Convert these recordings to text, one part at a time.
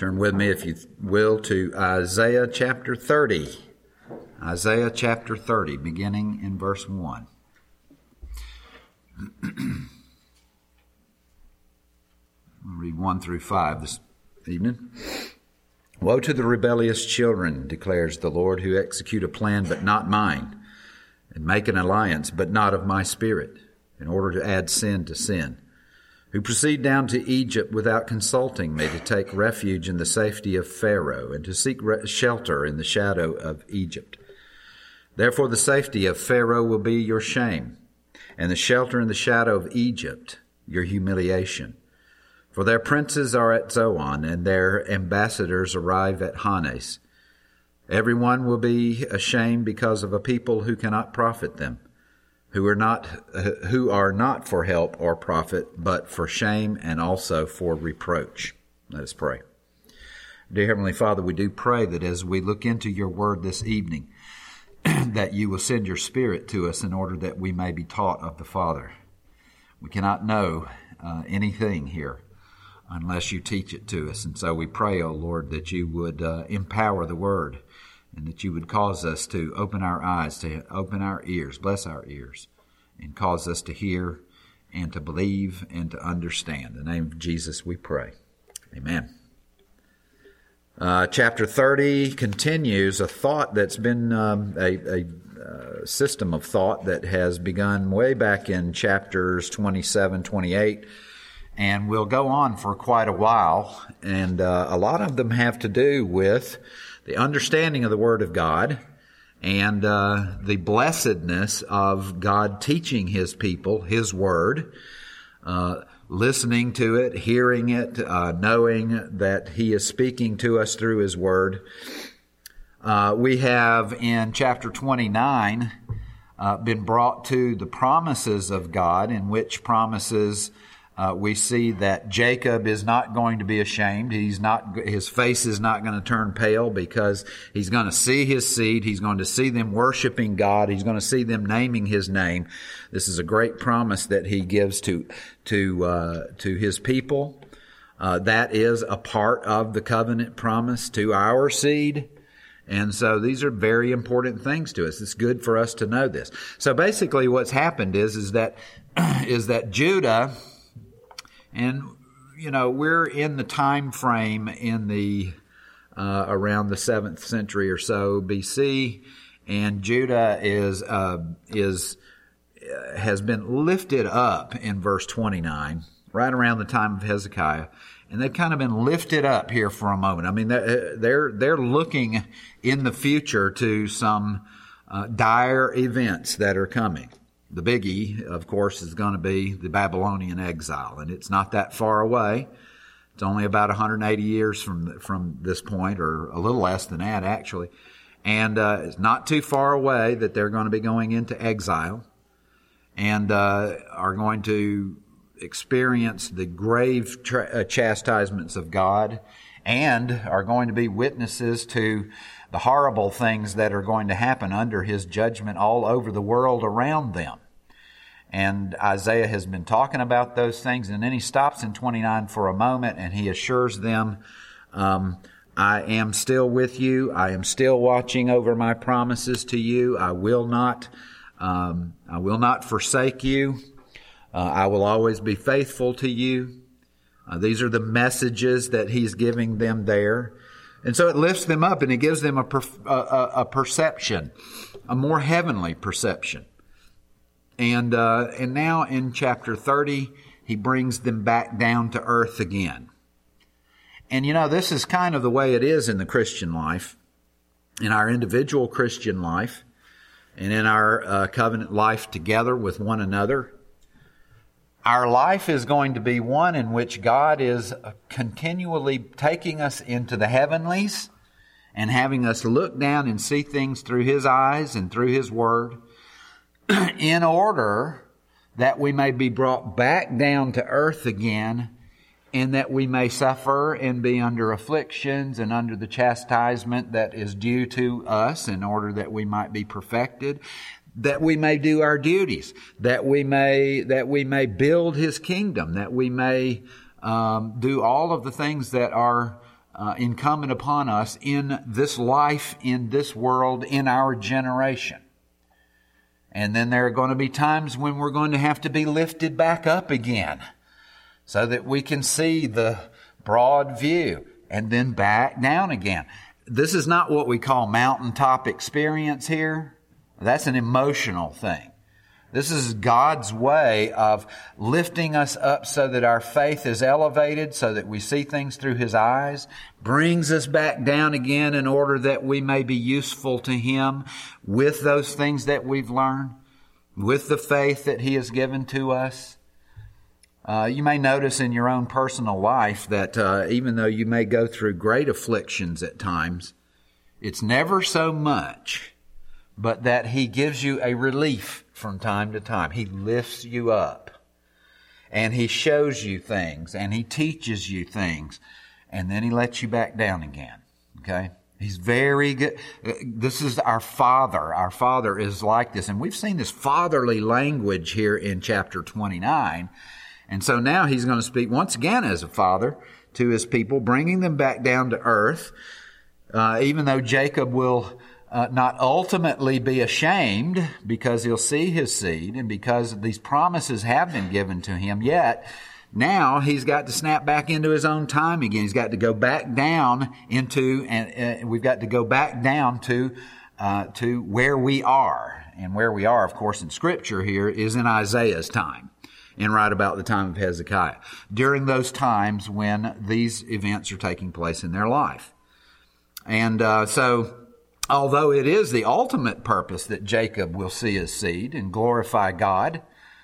Turn with me, if you will, to Isaiah chapter 30. Isaiah chapter 30, beginning in verse 1. I'll read 1 through 5 this evening. Woe to the rebellious children, declares the Lord, who execute a plan but not mine, and make an alliance but not of my spirit, in order to add sin to sin, who proceed down to Egypt without consulting me, to take refuge in the safety of Pharaoh, and to seek shelter in the shadow of Egypt. Therefore the safety of Pharaoh will be your shame, and the shelter in the shadow of Egypt your humiliation. For their princes are at Zoan, and their ambassadors arrive at Hanes. Everyone will be ashamed because of a people who cannot profit them, who are not for help or profit, but for shame and also for reproach. Let us pray. Dear Heavenly Father, we do pray that as we look into your word this evening, that you will send your Spirit to us in order that we may be taught of the Father. We cannot know anything here unless you teach it to us. And so we pray, O Lord, that you would empower the word, and that you would cause us to open our eyes, to open our ears, bless our ears, and cause us to hear and to believe and to understand. In the name of Jesus we pray. Amen. Chapter 30 continues a thought that's been a system of thought that has begun way back in chapters 27, 28, and will go on for quite a while. And a lot of them have to do with the understanding of the Word of God and the blessedness of God teaching His people His Word, listening to it, hearing it, knowing that He is speaking to us through His Word. We have in chapter 29 been brought to the promises of God, in which promises we see that Jacob is not going to be ashamed. His face is not going to turn pale, because he's going to see his seed. He's going to see them worshiping God. He's going to see them naming His name. This is a great promise that He gives to His people. That is a part of the covenant promise to our seed. And so these are very important things to us. It's good for us to know this. So basically what's happened is that Judah, and, we're in the time frame in the around the 7th century or so BC, and Judah has been lifted up in verse 29, right around the time of Hezekiah, and they've kind of been lifted up here for a moment. I mean, they're looking in the future to some dire events that are coming. The biggie, of course, is going to be the Babylonian exile, and it's not that far away. It's only about 180 years from this point, or a little less than that, actually. And it's not too far away that they're going to be going into exile, and are going to experience the grave chastisements of God, and are going to be witnesses to the horrible things that are going to happen under His judgment all over the world around them. And Isaiah has been talking about those things, and then he stops in 29 for a moment, and he assures them, I am still with you. I am still watching over my promises to you. I will not forsake you. I will always be faithful to you. These are the messages that he's giving them there. And so it lifts them up, and it gives them a perception, a more heavenly perception. And now in chapter 30, he brings them back down to earth again. And this is kind of the way it is in the Christian life, in our individual Christian life, and in our covenant life together with one another. Our life is going to be one in which God is continually taking us into the heavenlies and having us look down and see things through His eyes and through His Word, in order that we may be brought back down to earth again, and that we may suffer and be under afflictions and under the chastisement that is due to us, in order that we might be perfected, that we may do our duties, that we may build His kingdom, that we may do all of the things that are incumbent upon us in this life, in this world, in our generation. And then there are going to be times when we're going to have to be lifted back up again so that we can see the broad view, and then back down again. This is not what we call mountaintop experience here. That's an emotional thing. This is God's way of lifting us up so that our faith is elevated, so that we see things through His eyes, brings us back down again in order that we may be useful to Him with those things that we've learned, with the faith that He has given to us. You may notice in your own personal life that even though you may go through great afflictions at times, it's never so much, but that He gives you a relief from time to time. He lifts you up, and He shows you things, and He teaches you things, and then He lets you back down again. Okay? He's very good. This is our Father. Our Father is like this, and we've seen this fatherly language here in chapter 29. And so now He's going to speak once again as a father to His people, bringing them back down to earth. Even though Jacob will not ultimately be ashamed because he'll see his seed and because these promises have been given to him, yet now he's got to snap back into his own time again. He's got to go back down into, and we've got to go back down to where we are. And where we are, of course, in Scripture here is in Isaiah's time, and right about the time of Hezekiah, during those times when these events are taking place in their life. And so, although it is the ultimate purpose that Jacob will see his seed and glorify God,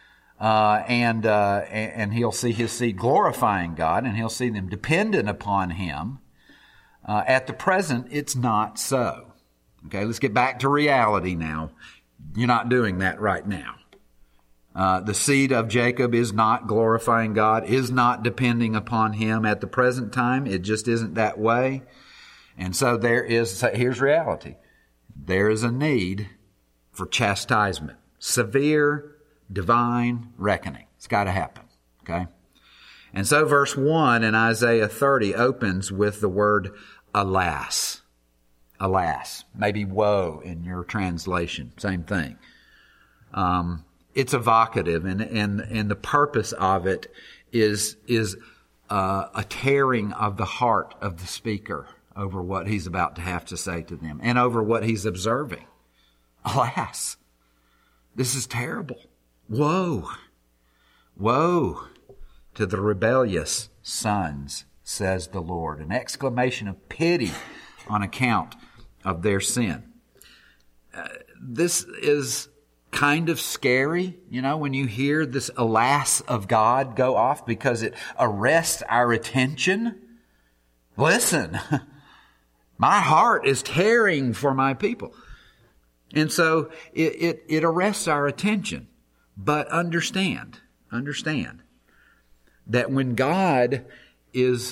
and he'll see his seed glorifying God, and he'll see them dependent upon Him, at the present, it's not so. Okay, let's get back to reality now. You're not doing that right now. The seed of Jacob is not glorifying God, is not depending upon Him at the present time. It just isn't that way. And so here's reality. There is a need for chastisement. Severe divine reckoning. It's got to happen. Okay? And so verse 1 in Isaiah 30 opens with the word alas. Alas. Maybe woe in your translation. Same thing. It's evocative, and the purpose of it is a tearing of the heart of the speaker over what he's about to have to say to them and over what he's observing. Alas, this is terrible. Woe, woe to the rebellious sons, says the Lord. An exclamation of pity on account of their sin. This is kind of scary, when you hear this alas of God go off, because it arrests our attention. Listen, my heart is tearing for my people. And so it arrests our attention. But understand that when God is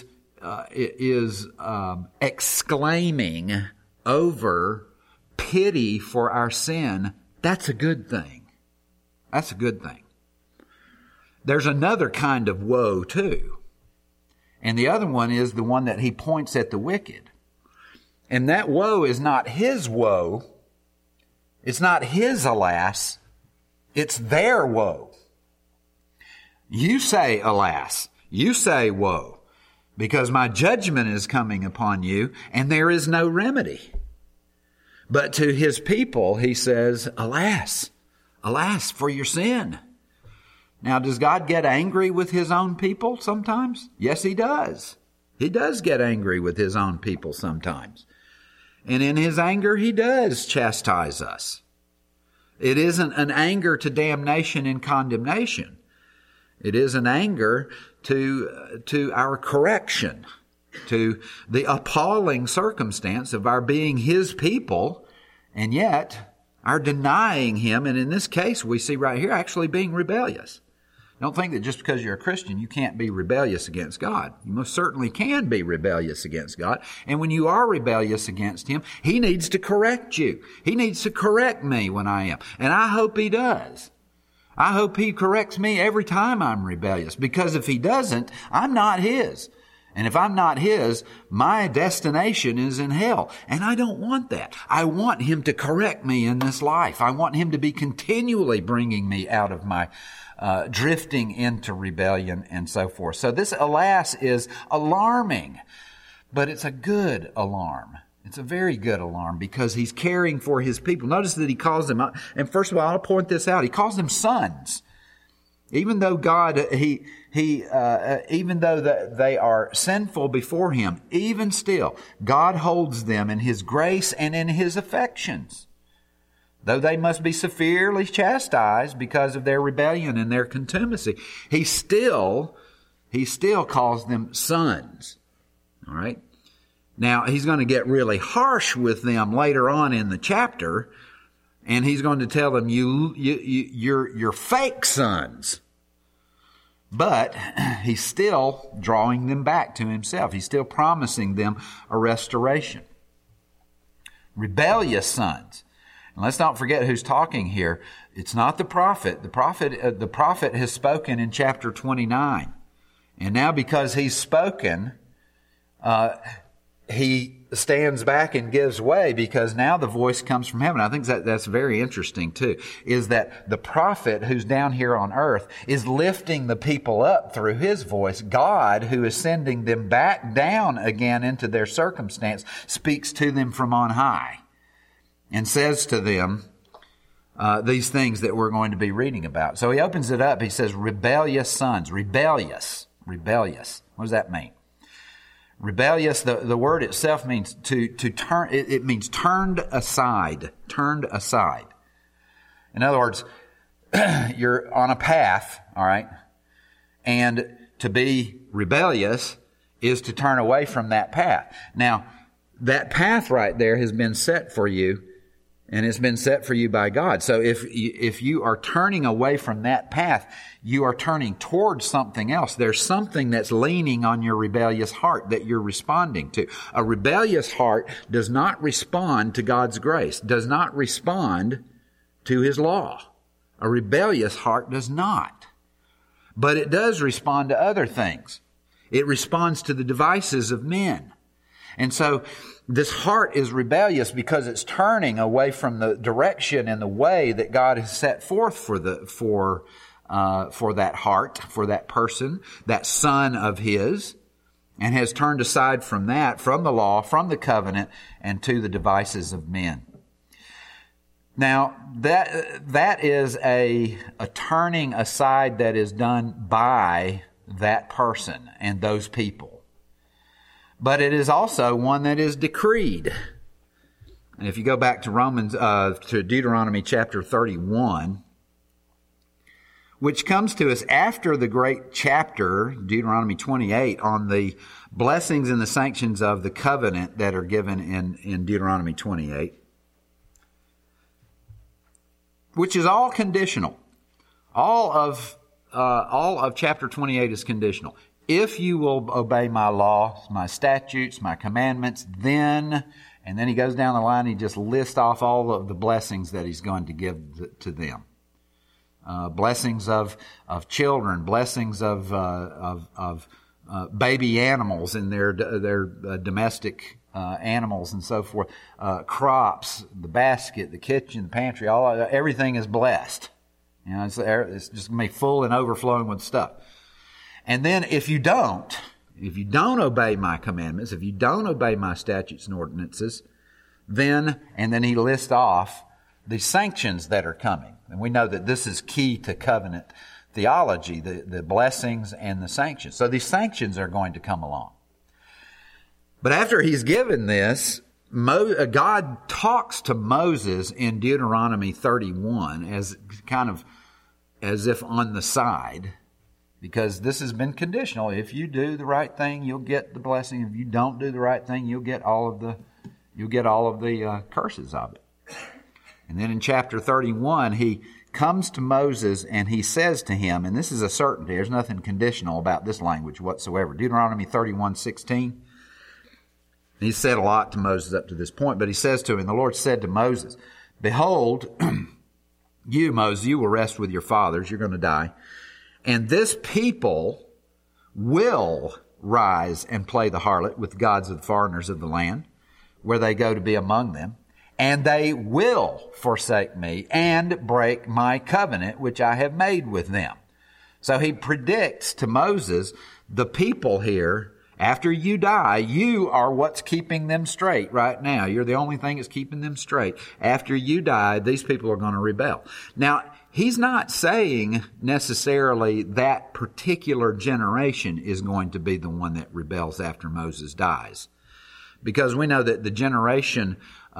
exclaiming over pity for our sin, that's a good thing. That's a good thing. There's another kind of woe too. And the other one is the one that He points at the wicked. And that woe is not His woe. It's not His alas. It's their woe. You say alas. You say woe. Because my judgment is coming upon you, and there is no remedy. But to His people, He says, alas, alas for your sin. Now, does God get angry with His own people sometimes? Yes, He does. He does get angry with His own people sometimes. And in His anger, He does chastise us. It isn't an anger to damnation and condemnation. It is an anger to our correction, to the appalling circumstance of our being His people, and yet our denying Him, and in this case we see right here actually being rebellious. Don't think that just because you're a Christian you can't be rebellious against God. You most certainly can be rebellious against God. And when you are rebellious against Him, He needs to correct you. He needs to correct me when I am. And I hope He does. I hope He corrects me every time I'm rebellious, because if He doesn't, I'm not His. And if I'm not His, my destination is in hell. And I don't want that. I want Him to correct me in this life. I want Him to be continually bringing me out of my drifting into rebellion and so forth. So this, alas, is alarming, but it's a good alarm. It's a very good alarm because He's caring for His people. Notice that He calls them, and first of all, I'll point this out. He calls them sons. Even though God, even though that they are sinful before Him, even still, God holds them in His grace and in His affections. Though they must be severely chastised because of their rebellion and their contumacy, He still calls them sons. All right? Now, He's going to get really harsh with them later on in the chapter, and He's going to tell them, you're fake sons. But He's still drawing them back to Himself. He's still promising them a restoration. Rebellious sons. And let's not forget who's talking here. It's not the prophet. The prophet has spoken in chapter 29. And now because he's spoken, he stands back and gives way because now the voice comes from heaven. I think that's very interesting too, is that the prophet who's down here on earth is lifting the people up through his voice. God, who is sending them back down again into their circumstance, speaks to them from on high and says to them these things that we're going to be reading about. So he opens it up. He says, rebellious sons. Rebellious. What does that mean? Rebellious, the word itself means to turn, it means turned aside. In other words, you're on a path, all right? And to be rebellious is to turn away from that path. Now, that path right there has been set for you, and it's been set for you by God. So if you are turning away from that path, you are turning towards something else. There's something that's leaning on your rebellious heart that you're responding to. A rebellious heart does not respond to God's grace, does not respond to His law. A rebellious heart does not. But it does respond to other things. It responds to the devices of men. And so this heart is rebellious because it's turning away from the direction and the way that God has set forth for that heart, for that person, that son of His, and has turned aside from that, from the law, from the covenant, and to the devices of men. Now, that is a turning aside that is done by that person and those people. But it is also one that is decreed. And if you go back to to Deuteronomy chapter 31, which comes to us after the great chapter, Deuteronomy 28, on the blessings and the sanctions of the covenant that are given in Deuteronomy 28, which is all conditional. All of chapter 28 is conditional. If you will obey my law, my statutes, my commandments, then, and then he goes down the line, he just lists off all of the blessings that he's going to give to them. Blessings of children, blessings of baby animals and their domestic animals and so forth, crops, the basket, the kitchen, the pantry, everything is blessed. You know, it's just going to be full and overflowing with stuff. And then if you don't obey my commandments, if you don't obey my statutes and ordinances, then he lists off the sanctions that are coming. And we know that this is key to covenant theology, the blessings and the sanctions. So these sanctions are going to come along. But after he's given this, God talks to Moses in Deuteronomy 31 as if on the side, because this has been conditional. If you do the right thing, you'll get the blessing. If you don't do the right thing, you'll get all of the curses of it. And then in chapter 31, he comes to Moses and he says to him, and this is a certainty, there's nothing conditional about this language whatsoever. Deuteronomy 31:16. He's said a lot to Moses up to this point, but he says to him, the Lord said to Moses, behold, you, Moses, you will rest with your fathers. You're going to die. And this people will rise and play the harlot with the gods of the foreigners of the land, where they go to be among them. And they will forsake me and break my covenant, which I have made with them. So he predicts to Moses, the people here, after you die, you are what's keeping them straight right now. You're the only thing that's keeping them straight. After you die, these people are going to rebel. Now, he's not saying necessarily that particular generation is going to be the one that rebels after Moses dies. Because we know that the generation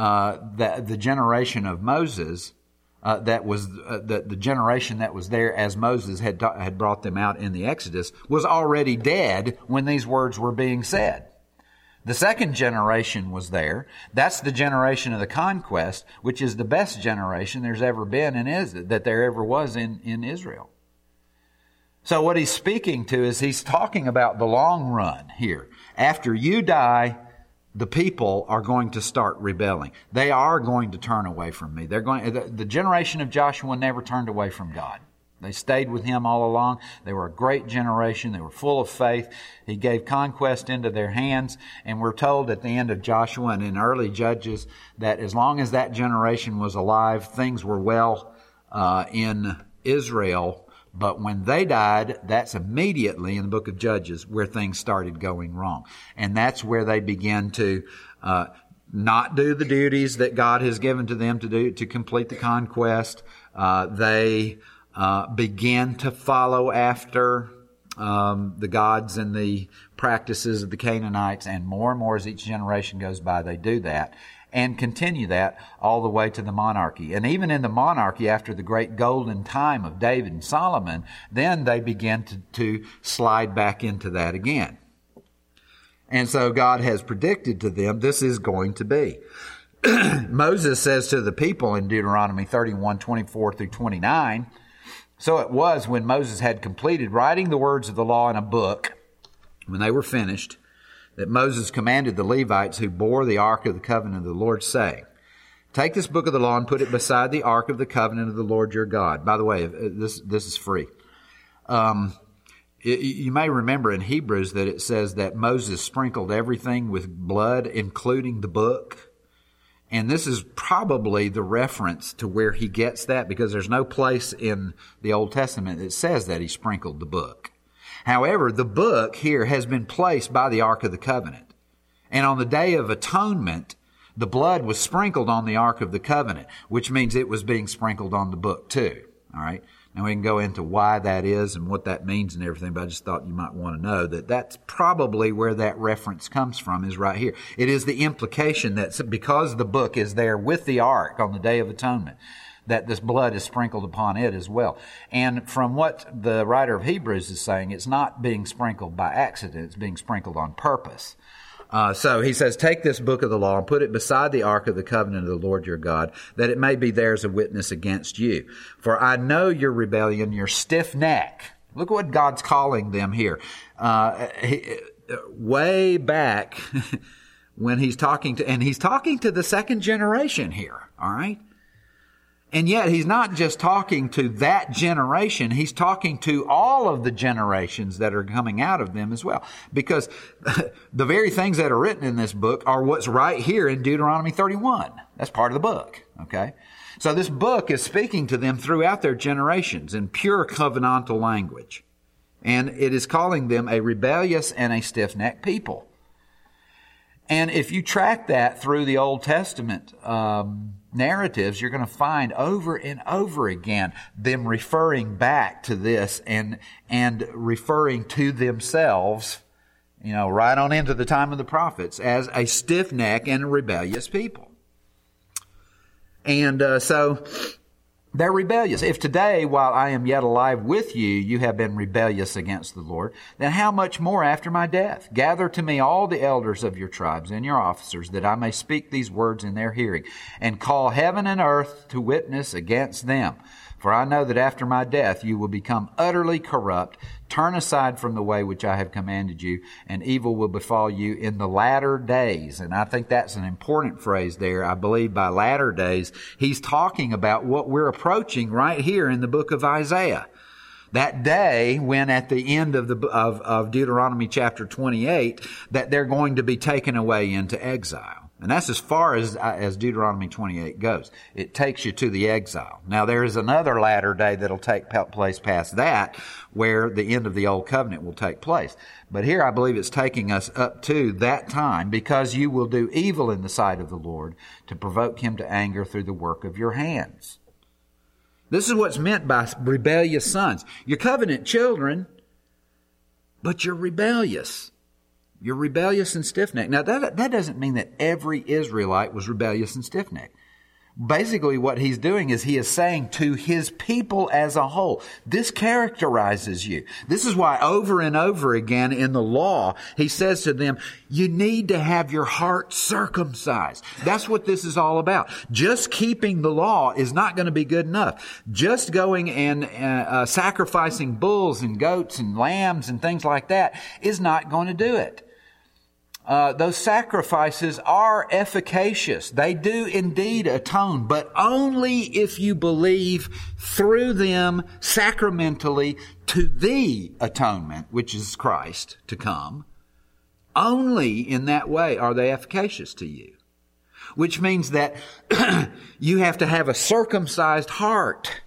of Moses, the generation that was there as Moses had brought them out in the Exodus, was already dead when these words were being said. The second generation was there. That's the generation of the conquest, which is the best generation there's ever been that there ever was in Israel. So what he's speaking to is he's talking about the long run here. After you die, the people are going to start rebelling. They are going to turn away from me. The generation of Joshua never turned away from God. They stayed with him all along. They were a great generation. They were full of faith. He gave conquest into their hands. And we're told at the end of Joshua and in early Judges that as long as that generation was alive, things were well in Israel. But when they died, that's immediately in the book of Judges where things started going wrong. And that's where they began to not do the duties that God has given to them to do to complete the conquest. They began to follow after the gods and the practices of the Canaanites. And more as each generation goes by, they do that. And continue that all the way to the monarchy. And even in the monarchy, after the great golden time of David and Solomon, then they began to slide back into that again. And so God has predicted to them this is going to be. Moses says to the people in Deuteronomy 31:24 through 29, so it was when Moses had completed writing the words of the law in a book, when they were finished, that Moses commanded the Levites who bore the ark of the covenant of the Lord, saying, take this book of the law and put it beside the ark of the covenant of the Lord your God. By the way, this is free. You may remember in Hebrews that it says that Moses sprinkled everything with blood, including the book. And this is probably the reference to where he gets that, because there's no place in the Old Testament that says that he sprinkled the book. However, the book here has been placed by the Ark of the Covenant. And on the Day of Atonement, the blood was sprinkled on the Ark of the Covenant, which means it was being sprinkled on the book too. All right? Now we can go into why that is and what that means and everything, but I just thought you might want to know that that's probably where that reference comes from, is right here. It is the implication that because the book is there with the Ark on the Day of Atonement, that this blood is sprinkled upon it as well. And from what the writer of Hebrews is saying, it's not being sprinkled by accident, it's being sprinkled on purpose. So he says, take this book of the law and put it beside the ark of the covenant of the Lord your God, that it may be there as a witness against you. For I know your rebellion, your stiff neck. Look what God's calling them here. Way back when he's talking to the second generation here, all right? And yet he's not just talking to that generation, he's talking to all of the generations that are coming out of them as well. Because the very things that are written in this book are what's right here in Deuteronomy 31. That's part of the book, okay? So this book is speaking to them throughout their generations in pure covenantal language. And it is calling them a rebellious and a stiff-necked people. And if you track that through the Old Testament narratives, you're going to find over and over again them referring back to this and referring to themselves, right on into the time of the prophets, as a stiff neck and a rebellious people. And so they're rebellious. If today, while I am yet alive with you, you have been rebellious against the Lord, then how much more after my death? Gather to me all the elders of your tribes and your officers, that I may speak these words in their hearing, and call heaven and earth to witness against them. For I know that after my death you will become utterly corrupt. Turn aside from the way which I have commanded you, and evil will befall you in the latter days. And I think that's an important phrase there. I believe by latter days, he's talking about what we're approaching right here in the book of Isaiah. That day when at the end of Deuteronomy chapter 28, that they're going to be taken away into exile. And that's as far as Deuteronomy 28 goes. It takes you to the exile. Now there is another latter day that'll take place past that, where the end of the old covenant will take place. But here I believe it's taking us up to that time, because you will do evil in the sight of the Lord to provoke him to anger through the work of your hands. This is what's meant by rebellious sons. You're covenant children, but you're rebellious. You're rebellious and stiff-necked. Now, that doesn't mean that every Israelite was rebellious and stiff-necked. Basically, what he's doing is he is saying to his people as a whole, this characterizes you. This is why over and over again in the law, he says to them, you need to have your heart circumcised. That's what this is all about. Just keeping the law is not going to be good enough. Just going and sacrificing bulls and goats and lambs and things like that is not going to do it. Those sacrifices are efficacious. They do indeed atone, but only if you believe through them sacramentally to the atonement, which is Christ to come. Only in that way are they efficacious to you. Which means that you have to have a circumcised heart.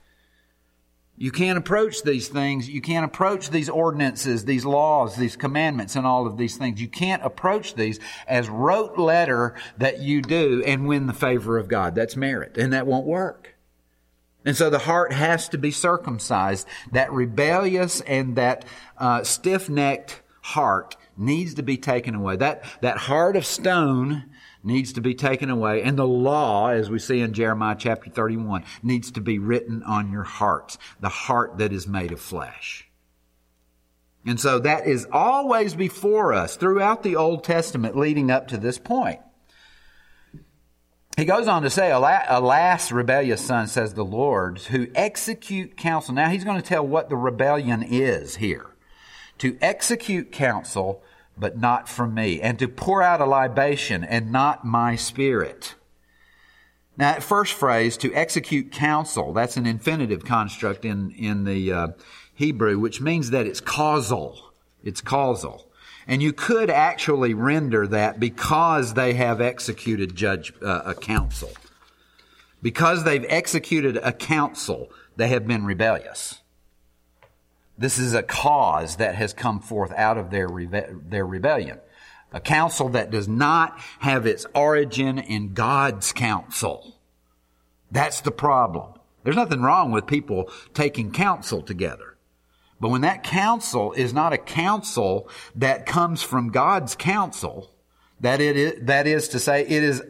You can't approach these things. You can't approach these ordinances, these laws, these commandments, and all of these things. You can't approach these as rote letter that you do and win the favor of God. That's merit, and that won't work. And so the heart has to be circumcised. That rebellious and that stiff-necked heart needs to be taken away. That heart of stone needs to be taken away. And the law, as we see in Jeremiah chapter 31, needs to be written on your hearts. The heart that is made of flesh. And so that is always before us throughout the Old Testament leading up to this point. He goes on to say, alas, rebellious son, says the Lord, who execute counsel. Now he's going to tell what the rebellion is here. To execute counsel, but not from me, and to pour out a libation, and not my spirit. Now, that first phrase, to execute counsel, that's an infinitive construct in the Hebrew, which means that it's causal. It's causal. And you could actually render that because they have executed a counsel. Because they've executed a counsel, they have been rebellious. This is a cause that has come forth out of their rebellion. A counsel that does not have its origin in God's counsel. That's the problem. There's nothing wrong with people taking counsel together. But when that counsel is not a counsel that comes from God's counsel, that is to say, it is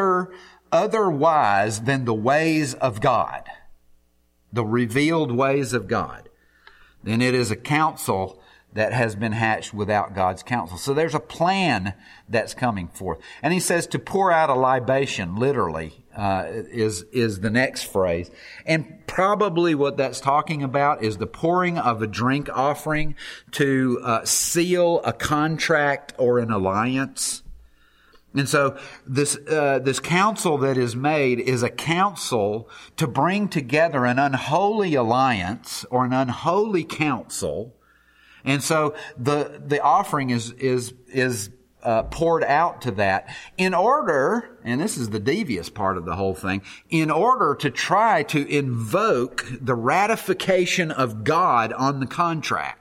otherwise than the ways of God, the revealed ways of God, then it is a counsel that has been hatched without God's counsel. So there's a plan that's coming forth. And he says to pour out a libation, literally, is the next phrase. And probably what that's talking about is the pouring of a drink offering to seal a contract or an alliance. And so this counsel that is made is a counsel to bring together an unholy alliance or an unholy counsel. And so the offering is poured out to that in order, and this is the devious part of the whole thing, in order to try to invoke the ratification of God on the contract.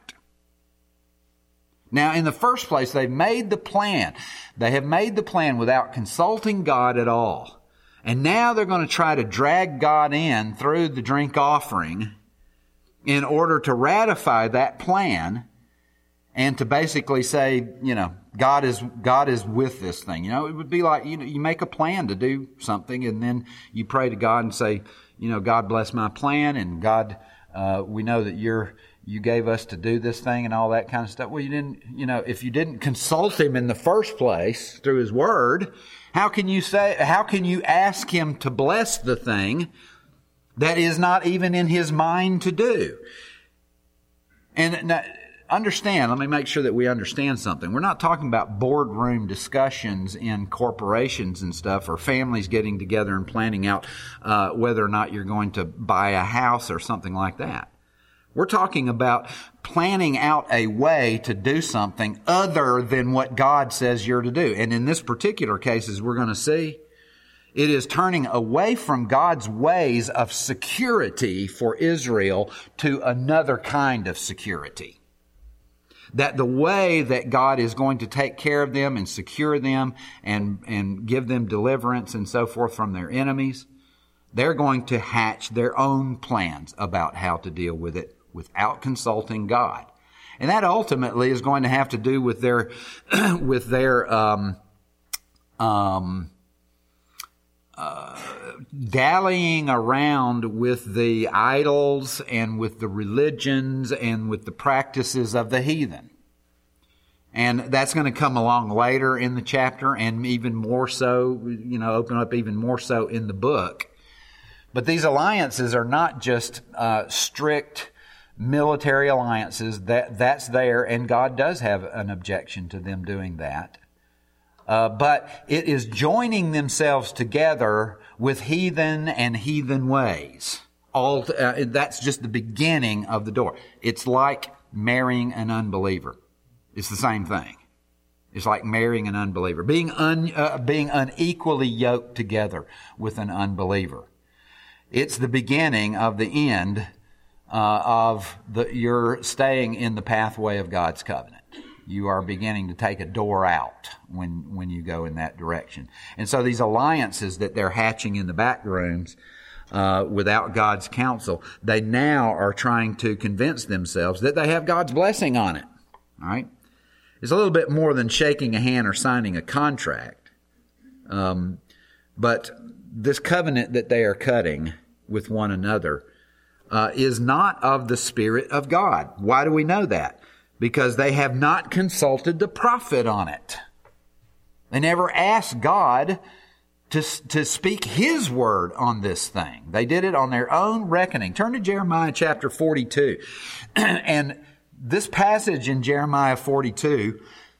Now, in the first place, they've made the plan. They have made the plan without consulting God at all. And now they're going to try to drag God in through the drink offering in order to ratify that plan and to basically say, God is with this thing. It would be like, you make a plan to do something and then you pray to God and say, God bless my plan, and God, we know that you gave us to do this thing and all that kind of stuff. Well, you didn't, if you didn't consult Him in the first place through His Word, how can you ask Him to bless the thing that is not even in His mind to do? And now, understand, let me make sure that we understand something. We're not talking about boardroom discussions in corporations and stuff, or families getting together and planning out whether or not you're going to buy a house or something like that. We're talking about planning out a way to do something other than what God says you're to do. And in this particular case, as we're going to see, it is turning away from God's ways of security for Israel to another kind of security. That the way that God is going to take care of them and secure them and give them deliverance and so forth from their enemies, they're going to hatch their own plans about how to deal with it without consulting God. And that ultimately is going to have to do with their dallying around with the idols and with the religions and with the practices of the heathen. And that's going to come along later in the chapter and even more so, open up even more so in the book. But these alliances are not just strict military alliances. That's there, and God does have an objection to them doing that. But it is joining themselves together with heathen and heathen ways. That's just the beginning of the door. It's like marrying an unbeliever. It's the same thing. It's like marrying an unbeliever, being unequally yoked together with an unbeliever. It's the beginning of the end of you're staying in the pathway of God's covenant. You are beginning to take a door out when you go in that direction. And so these alliances that they're hatching in the back rooms without God's counsel, they now are trying to convince themselves that they have God's blessing on it. All right? It's a little bit more than shaking a hand or signing a contract. But this covenant that they are cutting with one another is not of the Spirit of God. Why do we know that? Because they have not consulted the prophet on it. They never asked God to speak His word on this thing. They did it on their own reckoning. Turn to Jeremiah chapter 42. And this passage in Jeremiah 42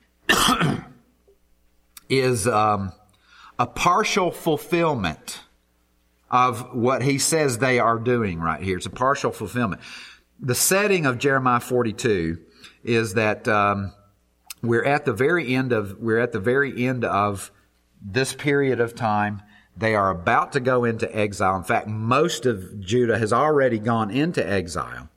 is a partial fulfillment of what he says they are doing right here. It's a partial fulfillment. The setting of Jeremiah 42 is that we're at the very end of this period of time. They are about to go into exile. In fact, most of Judah has already gone into exile.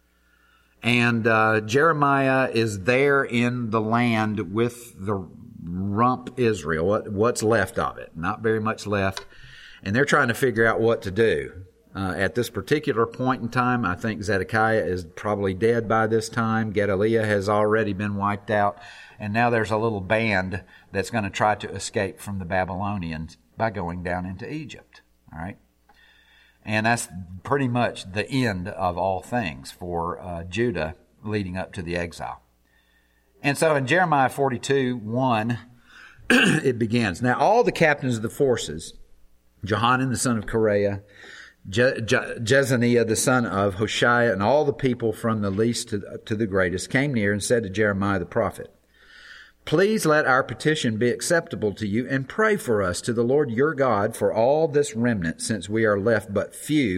And Jeremiah is there in the land with the rump Israel, what's left of it. Not very much left. And they're trying to figure out what to do. At this particular point in time, I think Zedekiah is probably dead by this time. Gedaliah has already been wiped out. And now there's a little band that's going to try to escape from the Babylonians by going down into Egypt. All right? And that's pretty much the end of all things for Judah leading up to the exile. And so in Jeremiah 42:1, it begins. Now all the captains of the forces, Johanan the son of Kareah, Jezaniah the son of Hoshea, and all the people from the least to the greatest came near and said to Jeremiah the prophet, "Please let our petition be acceptable to you, and pray for us to the Lord your God for all this remnant, since we are left but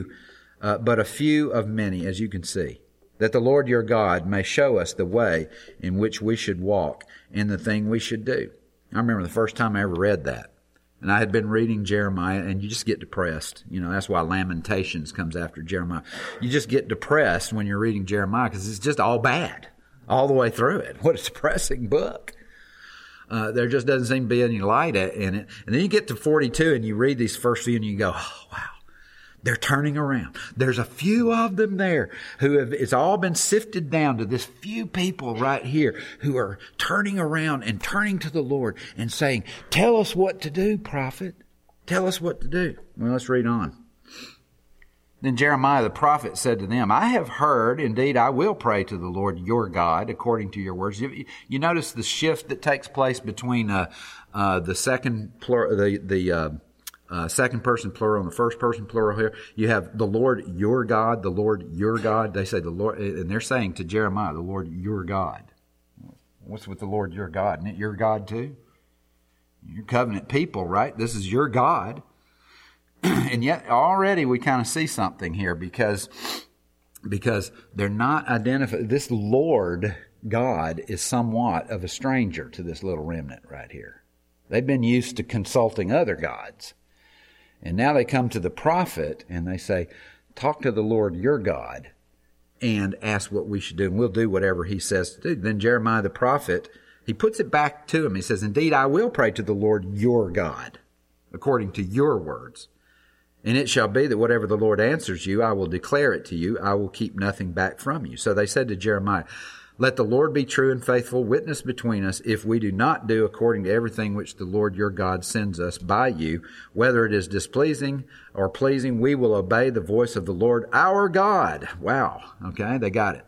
a few of many, as you can see, that the Lord your God may show us the way in which we should walk and the thing we should do." I remember the first time I ever read that. And I had been reading Jeremiah, and you just get depressed. That's why Lamentations comes after Jeremiah. You just get depressed when you're reading Jeremiah because it's just all bad all the way through it. What a depressing book. There just doesn't seem to be any light in it. And then you get to 42 and you read these first few and you go, oh, wow. They're turning around. There's a few of them there it's all been sifted down to this few people right here who are turning around and turning to the Lord and saying, "Tell us what to do, prophet. Tell us what to do." Well, let's read on. Then Jeremiah the prophet said to them, "I have heard, indeed I will pray to the Lord your God according to your words." You notice the shift that takes place between the second plural, second person plural and the first person plural here. You have the Lord your God, the Lord your God. They say the Lord, and they're saying to Jeremiah, the Lord your God. What's with the Lord your God? Isn't it your God too? You're covenant people, right? This is your God. And yet already we kind of see something here, because because they're not identified. This Lord God is somewhat of a stranger to this little remnant right here. They've been used to consulting other gods. And now they come to the prophet and they say, talk to the Lord your God and ask what we should do, and we'll do whatever he says to do. Then Jeremiah the prophet, he puts it back to him. He says, indeed, I will pray to the Lord your God, according to your words. And it shall be that whatever the Lord answers you, I will declare it to you. I will keep nothing back from you. So they said to Jeremiah, let the Lord be true and faithful, witness between us, if we do not do according to everything which the Lord your God sends us by you, whether it is displeasing or pleasing, we will obey the voice of the Lord our God. Wow. Okay, they got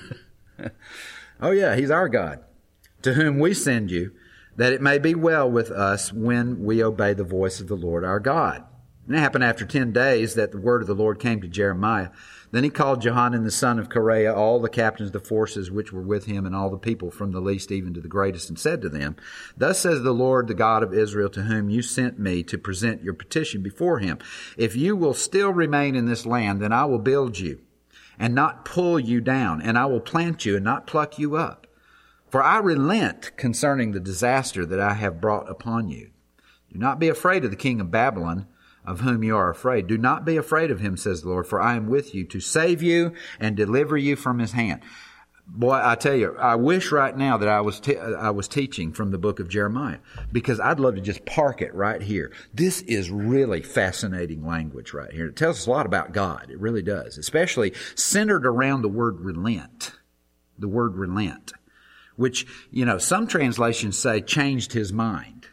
it. Oh yeah, he's our God, to whom we send you, that it may be well with us when we obey the voice of the Lord our God. And it happened after 10 days that the word of the Lord came to Jeremiah. Then he called Johanan the son of Kareah, all the captains of the forces which were with him, and all the people from the least even to the greatest, and said to them, thus says the Lord, the God of Israel, to whom you sent me to present your petition before him. If you will still remain in this land, then I will build you and not pull you down, and I will plant you and not pluck you up. For I relent concerning the disaster that I have brought upon you. Do not be afraid of the king of Babylon, of whom you are afraid. Do not be afraid of him, says the Lord, for I am with you to save you and deliver you from his hand. Boy, I tell you, I wish right now that I was teaching from the book of Jeremiah, because I'd love to just park it right here. This is really fascinating language right here. It tells us a lot about God. It really does, especially centered around the word relent. The word relent, which, some translations say changed his mind,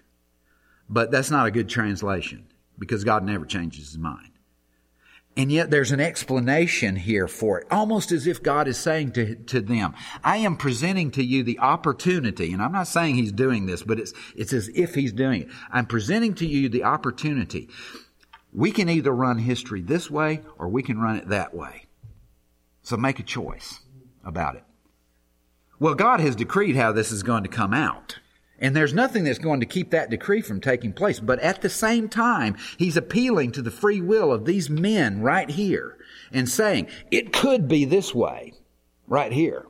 but that's not a good translation, because God never changes his mind. And yet there's an explanation here for it, almost as if God is saying to them, I am presenting to you the opportunity, and I'm not saying he's doing this, but it's as if he's doing it. I'm presenting to you the opportunity. We can either run history this way or we can run it that way. So make a choice about it. Well, God has decreed how this is going to come out. And there's nothing that's going to keep that decree from taking place. But at the same time, he's appealing to the free will of these men right here and saying, it could be this way right here.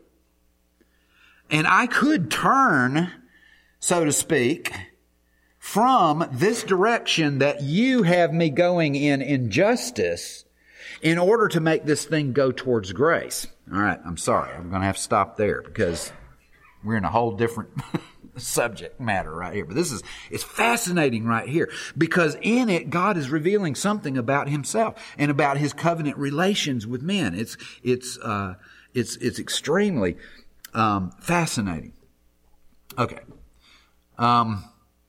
And I could turn, so to speak, from this direction that you have me going in injustice in order to make this thing go towards grace. All right, I'm sorry. I'm going to have to stop there because we're in a whole different subject matter right here. But it's fascinating right here, because in it, God is revealing something about himself and about his covenant relations with men. It's extremely fascinating. Okay. And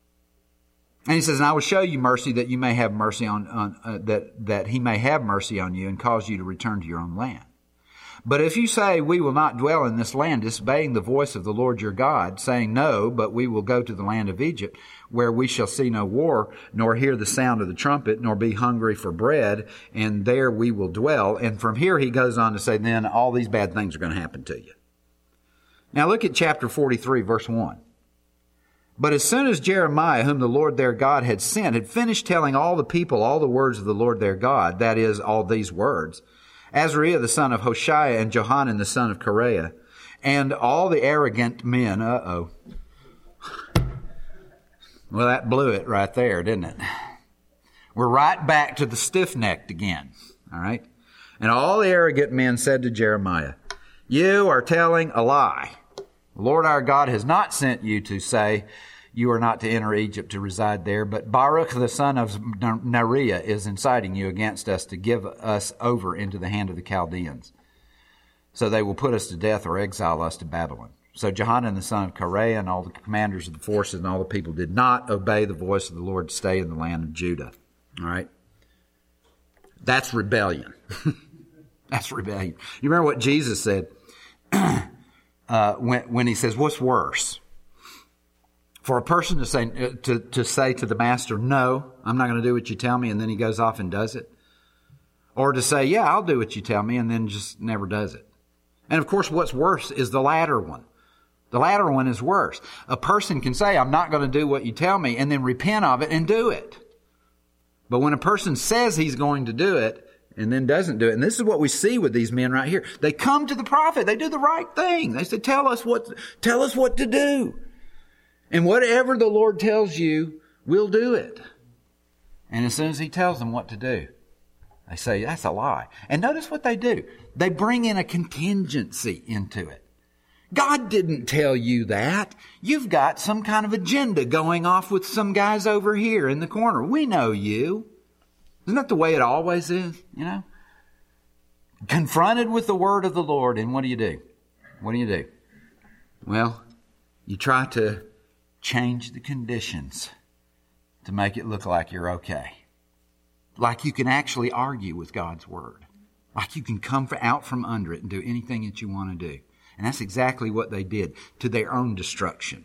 he says, and I will show you mercy that you may have mercy that he may have mercy on you and cause you to return to your own land. But if you say, we will not dwell in this land, disobeying the voice of the Lord your God, saying, no, but we will go to the land of Egypt, where we shall see no war, nor hear the sound of the trumpet, nor be hungry for bread, and there we will dwell. And from here he goes on to say, then all these bad things are going to happen to you. Now look at chapter 43, verse 1. But as soon as Jeremiah, whom the Lord their God had sent, had finished telling all the people all the words of the Lord their God, that is, all these words, Azariah the son of Hoshea and Johanan the son of Kareah, and all the arrogant men, well, that blew it right there, didn't it? We're right back to the stiff-necked again, all right? And all the arrogant men said to Jeremiah, you are telling a lie. The Lord our God has not sent you to say you are not to enter Egypt to reside there, but Baruch the son of Neriah is inciting you against us to give us over into the hand of the Chaldeans. So they will put us to death or exile us to Babylon. So Johanan the son of Kareah and all the commanders of the forces and all the people did not obey the voice of the Lord to stay in the land of Judah. All right? That's rebellion. That's rebellion. You remember what Jesus said when he says, what's worse? For a person to say to the master, no, I'm not going to do what you tell me, and then he goes off and does it. Or to say, yeah, I'll do what you tell me, and then just never does it. And of course, what's worse is the latter one. The latter one is worse. A person can say, I'm not going to do what you tell me, and then repent of it and do it. But when a person says he's going to do it, and then doesn't do it. And this is what we see with these men right here. They come to the prophet. They do the right thing. They say, tell us what to do. And whatever the Lord tells you, we'll do it. And as soon as he tells them what to do, they say, that's a lie. And notice what they do. They bring in a contingency into it. God didn't tell you that. You've got some kind of agenda going off with some guys over here in the corner. We know you. Isn't that the way it always is, you know? Confronted with the word of the Lord, and what do? What do? Well, you try to change the conditions to make it look like you're okay. Like you can actually argue with God's word. Like you can come out from under it and do anything that you want to do. And that's exactly what they did, to their own destruction.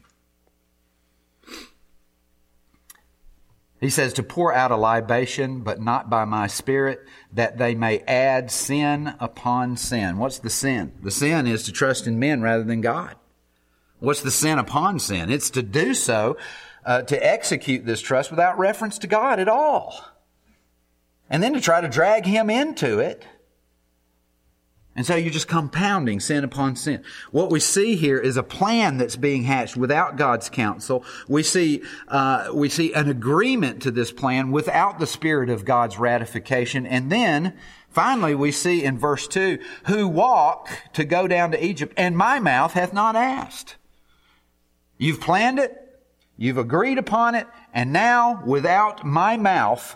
He says to pour out a libation, but not by my Spirit, that they may add sin upon sin. What's the sin? The sin is to trust in men rather than God. What's the sin upon sin? It's to do so, to execute this trust without reference to God at all. And then to try to drag Him into it. And so you're just compounding sin upon sin. What we see here is a plan that's being hatched without God's counsel. We see an agreement to this plan without the Spirit of God's ratification. And then, finally, we see in verse 2, who walk to go down to Egypt, and my mouth hath not asked. You've planned it, you've agreed upon it, and now without my mouth,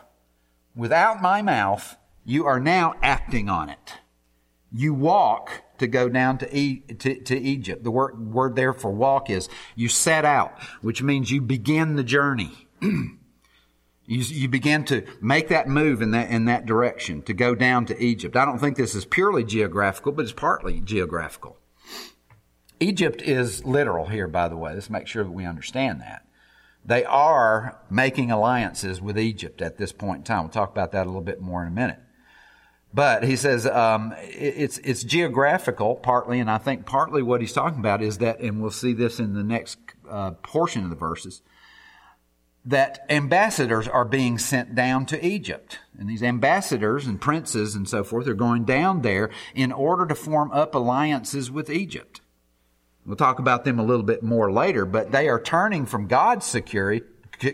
you are now acting on it. You walk to go down to Egypt. The word there for walk is you set out, which means you begin the journey. You begin to make that move in that direction, to go down to Egypt. I don't think this is purely geographical, but it's partly geographical. Egypt is literal here, by the way. Let's make sure that we understand that. They are making alliances with Egypt at this point in time. We'll talk about that a little bit more in a minute. But he says it's geographical partly, and I think partly what he's talking about is that, and we'll see this in the next portion of the verses, that ambassadors are being sent down to Egypt. And these ambassadors and princes and so forth are going down there in order to form up alliances with Egypt. We'll talk about them a little bit more later, but they are turning from God's security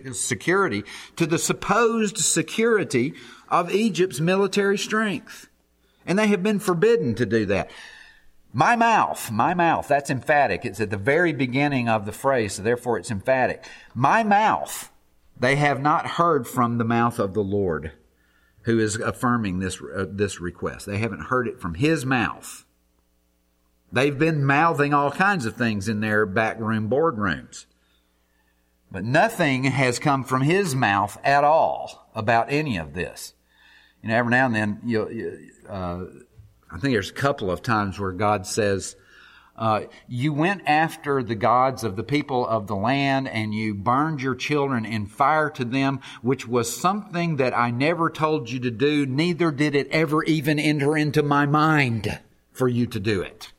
to the supposed security of Egypt's military strength. And they have been forbidden to do that. My mouth, that's emphatic. It's at the very beginning of the phrase, so therefore it's emphatic. My mouth, they have not heard from the mouth of the Lord, who is affirming this request. They haven't heard it from His mouth. They've been mouthing all kinds of things in their backroom boardrooms. But nothing has come from His mouth at all about any of this. You know, every now and then, I think there's a couple of times where God says, you went after the gods of the people of the land and you burned your children in fire to them, which was something that I never told you to do, neither did it ever even enter into my mind for you to do it.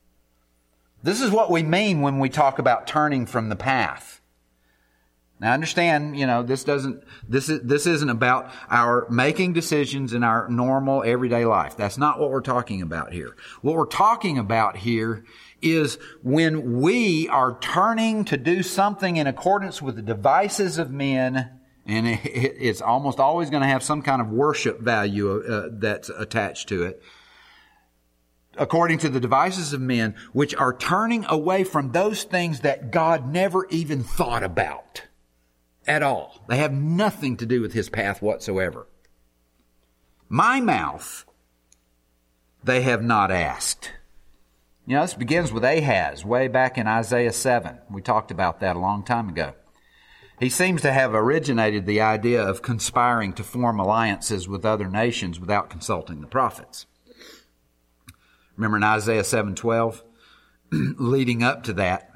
This is what we mean when we talk about turning from the path. Now understand, this isn't about our making decisions in our normal everyday life. That's not what we're talking about here. What we're talking about here is when we are turning to do something in accordance with the devices of men, and it's almost always going to have some kind of worship value that's attached to it. According to the devices of men, which are turning away from those things that God never even thought about at all. They have nothing to do with His path whatsoever. My mouth, they have not asked. This begins with Ahaz, way back in Isaiah 7. We talked about that a long time ago. He seems to have originated the idea of conspiring to form alliances with other nations without consulting the prophets. Remember in Isaiah 7:12, leading up to that,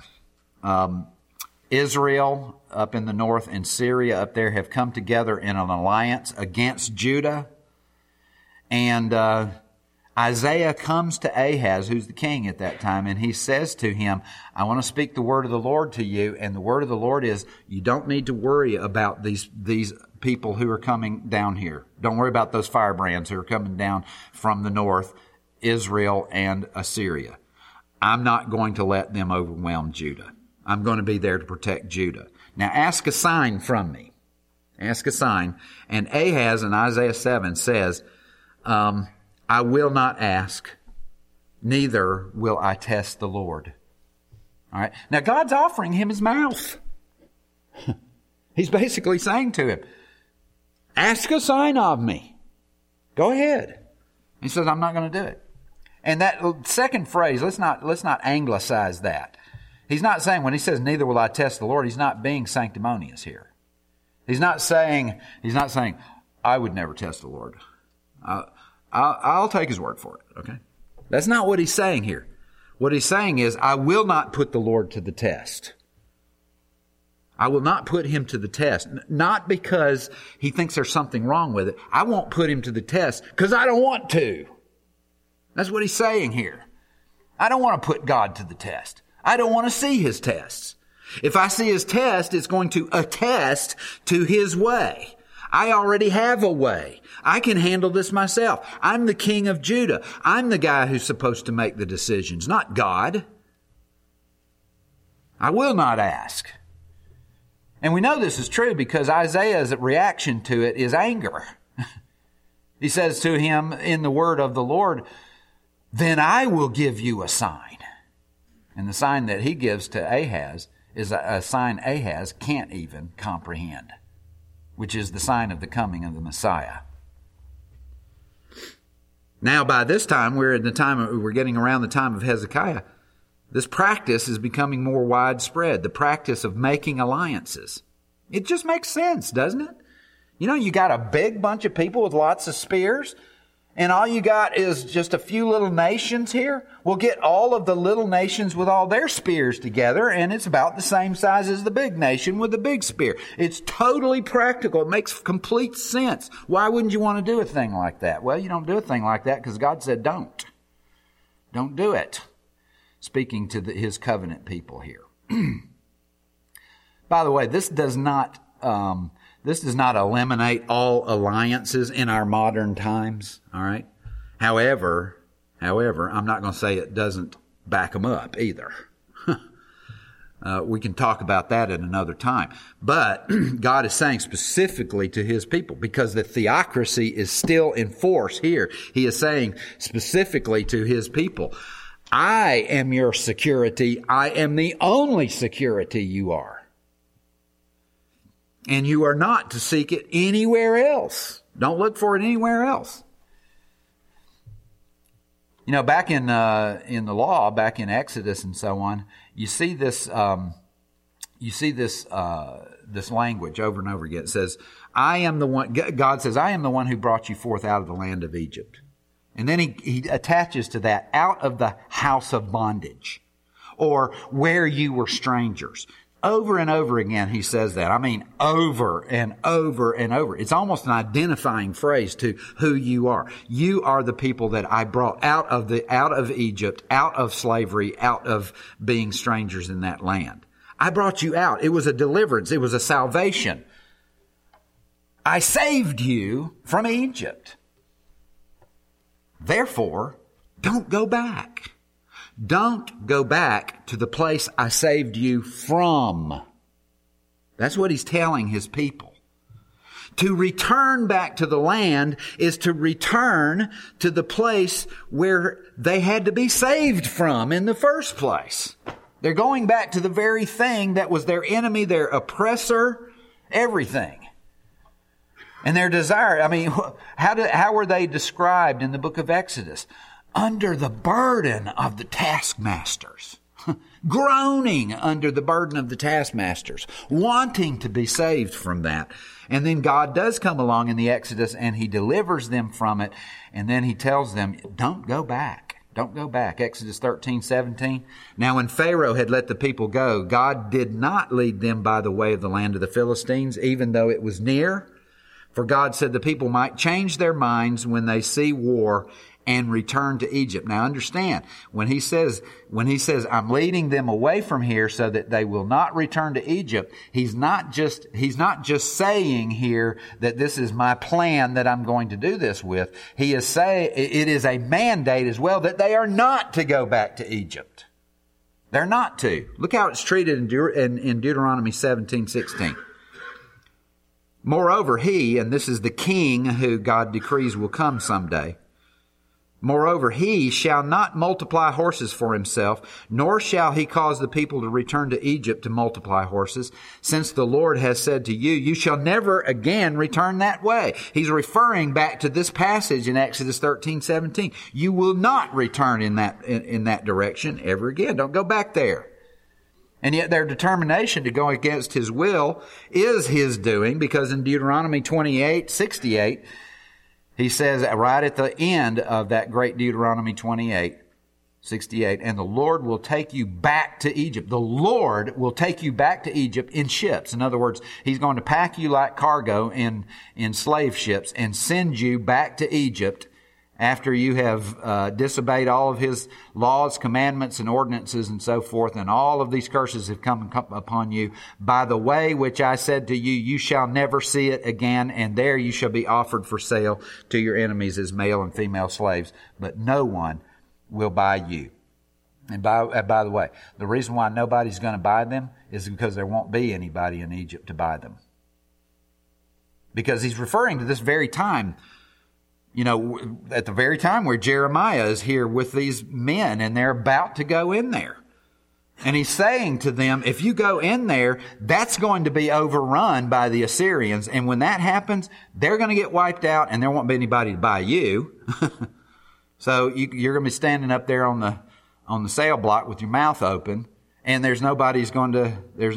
Israel up in the north and Syria up there have come together in an alliance against Judah. And Isaiah comes to Ahaz, who's the king at that time, and he says to him, I want to speak the word of the Lord to you. And the word of the Lord is, you don't need to worry about these people who are coming down here. Don't worry about those firebrands who are coming down from the north, Israel and Assyria. I'm not going to let them overwhelm Judah. I'm going to be there to protect Judah. Now ask a sign from me. Ask a sign. And Ahaz in Isaiah 7 says, I will not ask, neither will I test the Lord. All right. Now God's offering him his mouth. He's basically saying to him, ask a sign of me. Go ahead. He says, I'm not going to do it. And that second phrase, let's not anglicize that. He's not saying, when he says, neither will I test the Lord, he's not being sanctimonious here. He's not saying, I would never test the Lord. I'll take his word for it, okay? That's not what he's saying here. What he's saying is, I will not put the Lord to the test. I will not put him to the test. Not because he thinks there's something wrong with it. I won't put him to the test because I don't want to. That's what he's saying here. I don't want to put God to the test. I don't want to see his tests. If I see his test, it's going to attest to his way. I already have a way. I can handle this myself. I'm the king of Judah. I'm the guy who's supposed to make the decisions, not God. I will not ask. And we know this is true because Isaiah's reaction to it is anger. He says to him in the word of the Lord, then I will give you a sign. And the sign that he gives to Ahaz is a sign Ahaz can't even comprehend, which is the sign of the coming of the Messiah. Now, by this time, we're getting around the time of Hezekiah. This practice is becoming more widespread, the practice of making alliances. It just makes sense, doesn't it? You know, you got a big bunch of people with lots of spears, and all you got is just a few little nations here. We'll get all of the little nations with all their spears together, and it's about the same size as the big nation with the big spear. It's totally practical. It makes complete sense. Why wouldn't you want to do a thing like that? Well, you don't do a thing like that because God said don't. Don't do it. Speaking to his covenant people here. By the way, this does not eliminate all alliances in our modern times. All right. However, I'm not going to say it doesn't back them up either. We can talk about that at another time. But God is saying specifically to his people, because the theocracy is still in force here. He is saying specifically to his people, I am your security. I am the only security you are. And you are not to seek it anywhere else. Don't look for it anywhere else. You know, back in the law, back in Exodus and so on, you see this this language over and over again. It says, "I am the one." God says, "I am the one who brought you forth out of the land of Egypt." And then he attaches to that, out of the house of bondage, or where you were strangers. Over and over again, he says that. I mean, over and over and over. It's almost an identifying phrase to who you are. You are the people that I brought out of Egypt, out of slavery, out of being strangers in that land. I brought you out. It was a deliverance. It was a salvation. I saved you from Egypt. Therefore, don't go back. Don't go back to the place I saved you from. That's what he's telling his people. To return back to the land is to return to the place where they had to be saved from in the first place. They're going back to the very thing that was their enemy, their oppressor, everything. And their desire, I mean, how were they described in the book of Exodus? Under the burden of the taskmasters. Groaning under the burden of the taskmasters. Wanting to be saved from that. And then God does come along in the Exodus and he delivers them from it. And then he tells them, don't go back. Don't go back. Exodus 13:17. Now when Pharaoh had let the people go, God did not lead them by the way of the land of the Philistines, even though it was near. For God said the people might change their minds when they see war and return to Egypt. Now understand, when he says, I'm leading them away from here so that they will not return to Egypt, he's not just saying here that this is my plan that I'm going to do this with. He is saying it is a mandate as well that they are not to go back to Egypt. They're not to. Look how it's treated in Deuteronomy 17:16. Moreover, he, and this is the king who God decrees will come someday, moreover, he shall not multiply horses for himself, nor shall he cause the people to return to Egypt to multiply horses, since the Lord has said to you, you shall never again return that way. He's referring back to this passage in Exodus 13:17. You will not return in that direction ever again. Don't go back there. And yet their determination to go against his will is his doing, because in Deuteronomy 28:68, he says right at the end of that great Deuteronomy 28:68, and the Lord will take you back to Egypt. The Lord will take you back to Egypt in ships. In other words, he's going to pack you like cargo in slave ships and send you back to Egypt after you have disobeyed all of his laws, commandments, and ordinances and so forth, and all of these curses have come upon you, by the way which I said to you, you shall never see it again, and there you shall be offered for sale to your enemies as male and female slaves, but no one will buy you. And by the way, the reason why nobody's going to buy them is because there won't be anybody in Egypt to buy them. Because he's referring to this very time, at the very time where Jeremiah is here with these men and they're about to go in there. And he's saying to them, if you go in there, that's going to be overrun by the Assyrians. And when that happens, they're going to get wiped out and there won't be anybody to buy you. So you're going to be standing up there on the sale block with your mouth open, and there's nobody's going to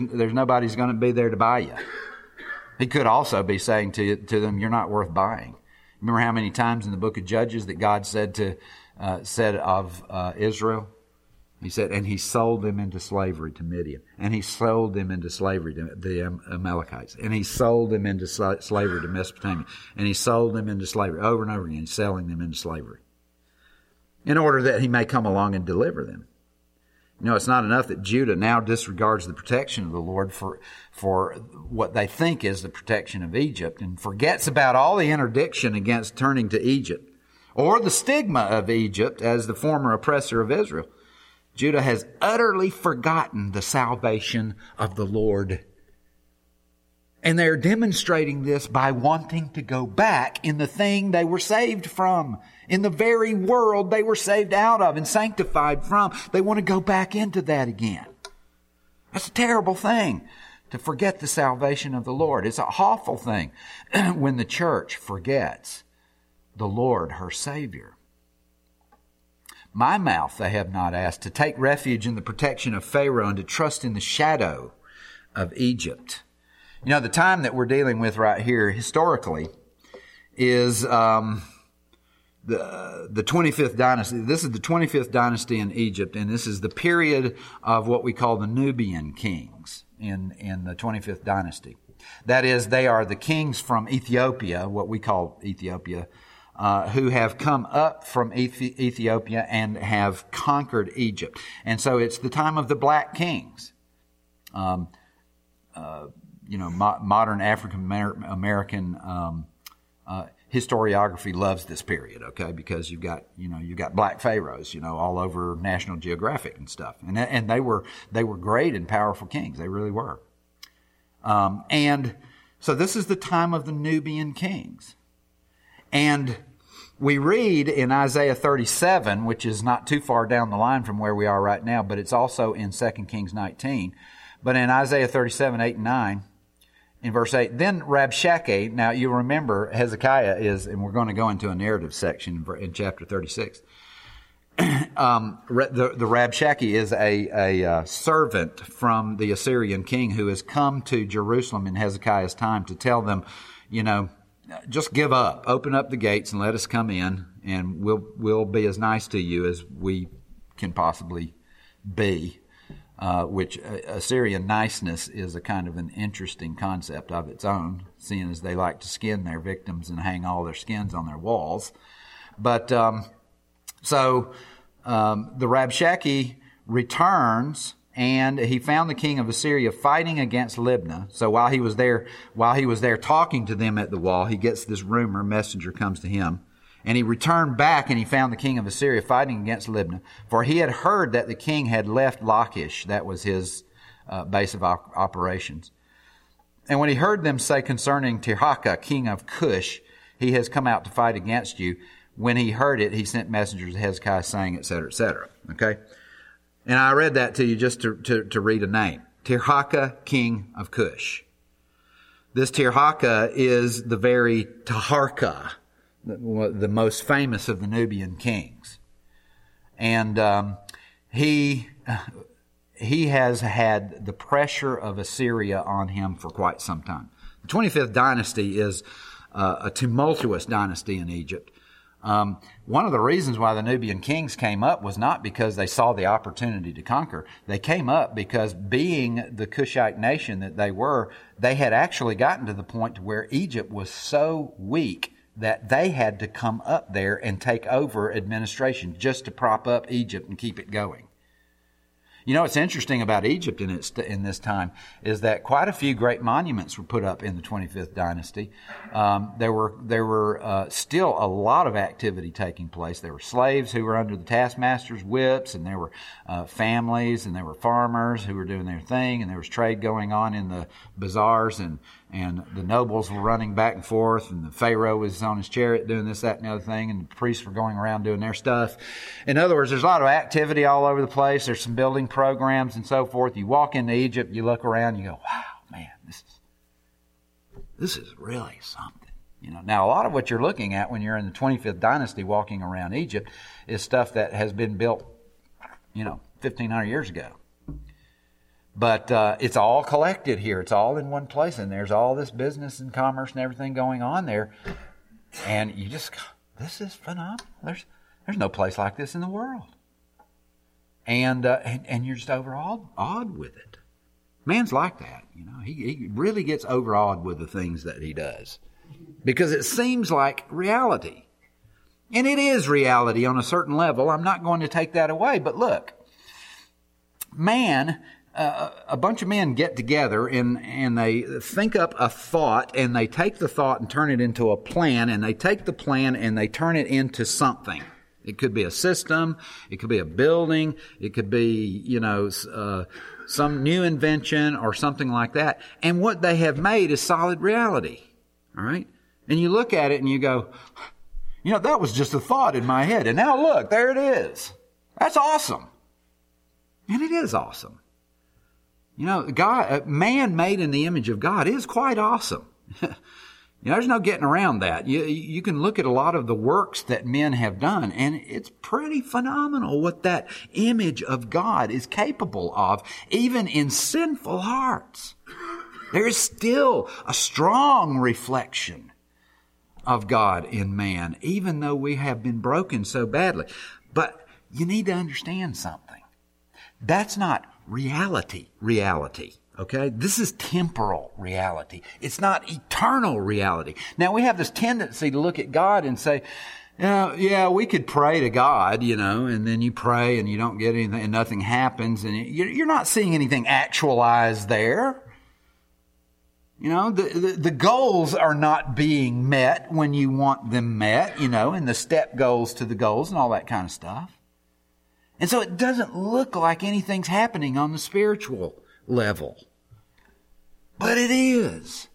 be there to buy you. He could also be saying to them, you're not worth buying. Remember how many times in the book of Judges that God said of Israel? He said, and he sold them into slavery to Midian. And he sold them into slavery to the Amalekites. And he sold them into slavery to Mesopotamia. And he sold them into slavery over and over again, selling them into slavery, in order that he may come along and deliver them. It's not enough that Judah now disregards the protection of the Lord for what they think is the protection of Egypt, and forgets about all the interdiction against turning to Egypt, or the stigma of Egypt as the former oppressor of Israel. Judah has utterly forgotten the salvation of the Lord. And they're demonstrating this by wanting to go back in the thing they were saved from, in the very world they were saved out of and sanctified from. They want to go back into that again. That's a terrible thing, to forget the salvation of the Lord. It's an awful thing when the church forgets the Lord, her Savior. My mouth they have not asked, to take refuge in the protection of Pharaoh and to trust in the shadow of Egypt. The time that we're dealing with right here historically is the 25th dynasty. This is the 25th dynasty in Egypt, and this is the period of what we call the Nubian kings in the 25th dynasty. That is, they are the kings from Ethiopia, what we call Ethiopia, who have come up from Ethiopia and have conquered Egypt. And so it's the time of the Black Kings. Modern African American historiography loves this period, okay? Because you've got black pharaohs, all over National Geographic and stuff, and they were great and powerful kings. They really were. And so this is the time of the Nubian kings, and we read in Isaiah 37, which is not too far down the line from where we are right now, but it's also in 2 Kings 19. But in Isaiah 37, 8 and 9, in verse 8, then Rabshakeh, now you remember Hezekiah is, and we're going to go into a narrative section in chapter 36. The Rabshakeh is a servant from the Assyrian king who has come to Jerusalem in Hezekiah's time to tell them, just give up, open up the gates and let us come in, and we'll be as nice to you as we can possibly be. Which Assyrian niceness is a kind of an interesting concept of its own, seeing as they like to skin their victims and hang all their skins on their walls. But So the Rabshakeh returns, and he found the king of Assyria fighting against Libnah. So while he was there talking to them at the wall, he gets this rumor, messenger comes to him. And he returned back, and he found the king of Assyria fighting against Libnah. For he had heard that the king had left Lachish. That was his base of operations. And when he heard them say concerning Tirhakah, king of Cush, he has come out to fight against you. When he heard it, he sent messengers to Hezekiah saying, etc., etc. Okay? And I read that to you just to read a name. Tirhakah, king of Cush. This Tirhakah is the very Taharka, the most famous of the Nubian kings. And he has had the pressure of Assyria on him for quite some time. The 25th dynasty is a tumultuous dynasty in Egypt. One of the reasons why the Nubian kings came up was not because they saw the opportunity to conquer. They came up because, being the Cushite nation that they were, they had actually gotten to the point to where Egypt was so weak that they had to come up there and take over administration just to prop up Egypt and keep it going. You know, what's interesting about Egypt in this time is that quite a few great monuments were put up in the 25th dynasty. There were still a lot of activity taking place. There were slaves who were under the taskmaster's whips, and there were families, and there were farmers who were doing their thing, and there was trade going on in the bazaars, and the nobles were running back and forth, and the pharaoh was on his chariot doing this, that, and the other thing, and the priests were going around doing their stuff. In other words, there's a lot of activity all over the place. There's some building programs and so forth. You walk into Egypt, you look around, you go, wow, man, this is really something. You know, now a lot of what you're looking at when you're in the 25th dynasty walking around Egypt is stuff that has been built, 1,500 years ago. But it's all collected here. It's all in one place, and there's all this business and commerce and everything going on there. And you just, this is phenomenal. There's no place like this in the world. And you're just overawed with it. Man's like that, He really gets overawed with the things that he does, because it seems like reality, and it is reality on a certain level. I'm not going to take that away. But look, man. A bunch of men get together and they think up a thought, and they take the thought and turn it into a plan, and they take the plan and they turn it into something. It could be a system, it could be a building, it could be, some new invention or something like that. And what they have made is solid reality. All right? And you look at it and you go, that was just a thought in my head, and now look, there it is. That's awesome. And it is awesome. God, man made in the image of God is quite awesome. There's no getting around that. You can look at a lot of the works that men have done, and it's pretty phenomenal what that image of God is capable of, even in sinful hearts. There is still a strong reflection of God in man, even though we have been broken so badly. But you need to understand something. That's not reality. Okay? This is temporal reality. It's not eternal reality. Now, we have this tendency to look at God and say, we could pray to God, and then you pray and you don't get anything and nothing happens, and you're not seeing anything actualized there. The goals are not being met when you want them met, and the step goals to the goals and all that kind of stuff. And so it doesn't look like anything's happening on the spiritual level. But it is.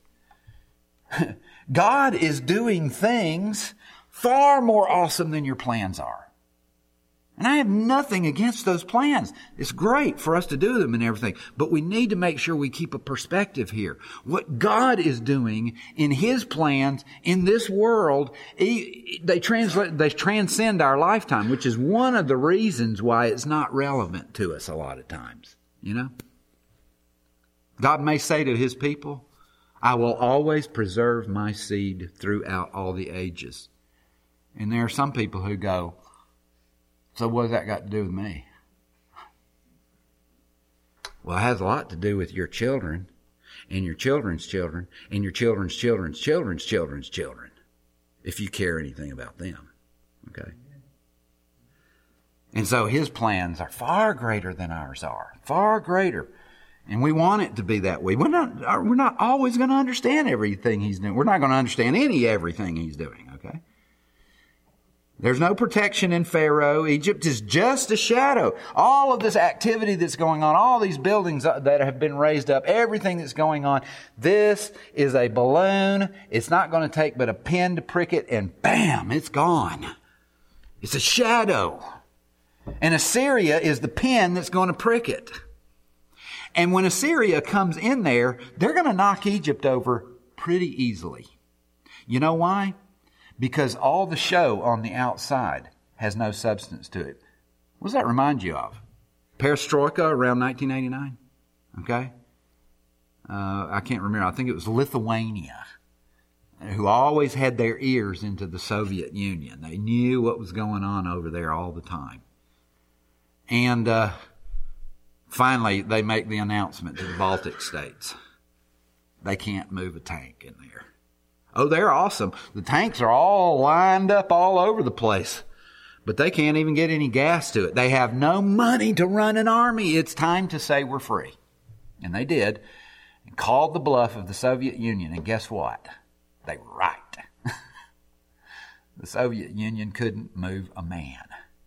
God is doing things far more awesome than your plans are. And I have nothing against those plans. It's great for us to do them and everything. But we need to make sure we keep a perspective here. What God is doing in His plans in this world, they transcend our lifetime, which is one of the reasons why it's not relevant to us a lot of times. God may say to His people, I will always preserve my seed throughout all the ages. And there are some people who go, so what has that got to do with me? Well, it has a lot to do with your children and your children's children and your children's children's children's children's children, if you care anything about them. Okay? And so his plans are far greater than ours are. Far greater. And we want it to be that way. We're not always going to understand everything he's doing. We're not going to understand everything he's doing, okay? There's no protection in Pharaoh. Egypt is just a shadow. All of this activity that's going on, all these buildings that have been raised up, everything that's going on, this is a balloon. It's not going to take but a pin to prick it, and bam, it's gone. It's a shadow. And Assyria is the pin that's going to prick it. And when Assyria comes in there, they're going to knock Egypt over pretty easily. You know why? Because all the show on the outside has no substance to it. What does that remind you of? Perestroika around 1989? Okay? I can't remember. I think it was Lithuania, who always had their ears into the Soviet Union. They knew what was going on over there all the time. And finally, they make the announcement to the Baltic states. They can't move a tank in there. Oh, they're awesome. The tanks are all lined up all over the place. But they can't even get any gas to it. They have no money to run an army. It's time to say we're free. And they did. And called the bluff of the Soviet Union. And guess what? They were right. The Soviet Union couldn't move a man.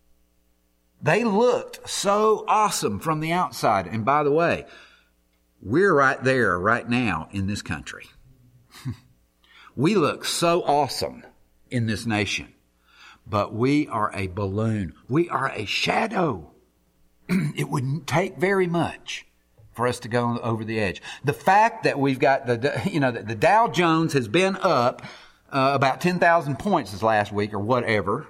They looked so awesome from the outside. And by the way, we're right there right now in this country. We look so awesome in this nation, but we are a balloon. We are a shadow. It wouldn't take very much for us to go over the edge. The fact that we've got the Dow Jones has been up about 10,000 points this last week or whatever,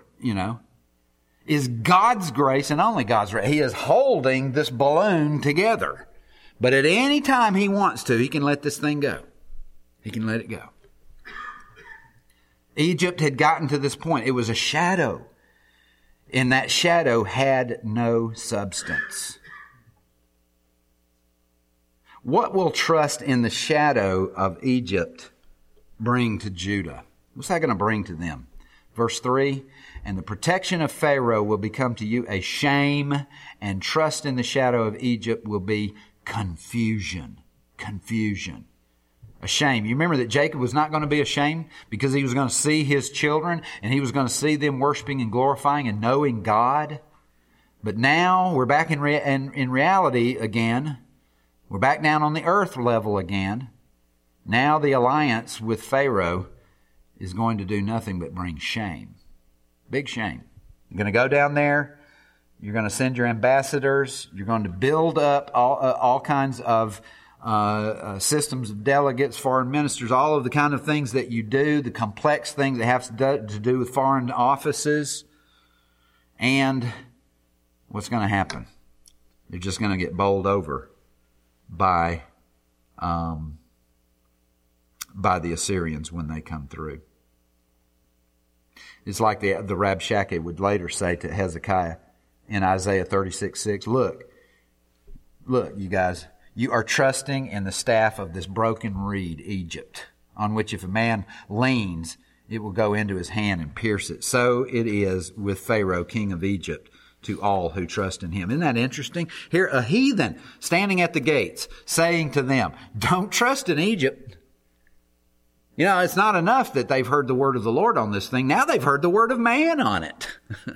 is God's grace and only God's grace. He is holding this balloon together. But at any time he wants to, he can let this thing go. He can let it go. Egypt had gotten to this point. It was a shadow. And that shadow had no substance. What will trust in the shadow of Egypt bring to Judah? What's that going to bring to them? Verse 3, and the protection of Pharaoh will become to you a shame, and trust in the shadow of Egypt will be confusion. Confusion. A shame. You remember that Jacob was not going to be ashamed because he was going to see his children and he was going to see them worshiping and glorifying and knowing God. But now we're back in reality again. We're back down on the earth level again. Now the alliance with Pharaoh is going to do nothing but bring shame. Big shame. You're going to go down there. You're going to send your ambassadors. You're going to build up all kinds of systems of delegates, foreign ministers, all of the kind of things that you do, the complex things that have to do with foreign offices. And what's going to happen? They're just going to get bowled over by the Assyrians when they come through. It's like the Rabshakeh would later say to Hezekiah in Isaiah 36:6, look, you guys, you are trusting in the staff of this broken reed, Egypt, on which if a man leans, it will go into his hand and pierce it. So it is with Pharaoh, king of Egypt, to all who trust in him. Isn't that interesting? Here, a heathen standing at the gates saying to them, don't trust in Egypt. It's not enough that they've heard the word of the Lord on this thing. Now they've heard the word of man on it.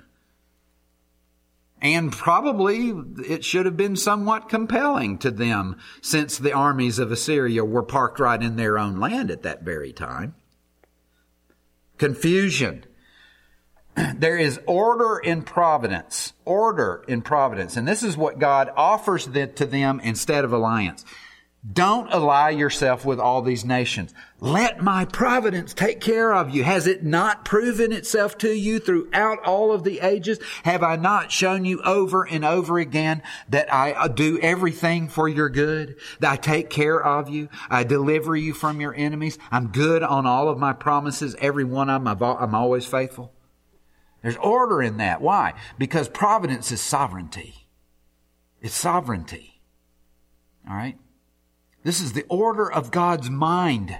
And probably it should have been somewhat compelling to them since the armies of Assyria were parked right in their own land at that very time. Confusion. There is order in providence. Order in providence. And this is what God offers to them instead of alliance. Don't ally yourself with all these nations. Let my providence take care of you. Has it not proven itself to you throughout all of the ages? Have I not shown you over and over again that I do everything for your good? That I take care of you? I deliver you from your enemies? I'm good on all of my promises. Every one of them, I'm always faithful. There's order in that. Why? Because providence is sovereignty. It's sovereignty. All right? This is the order of God's mind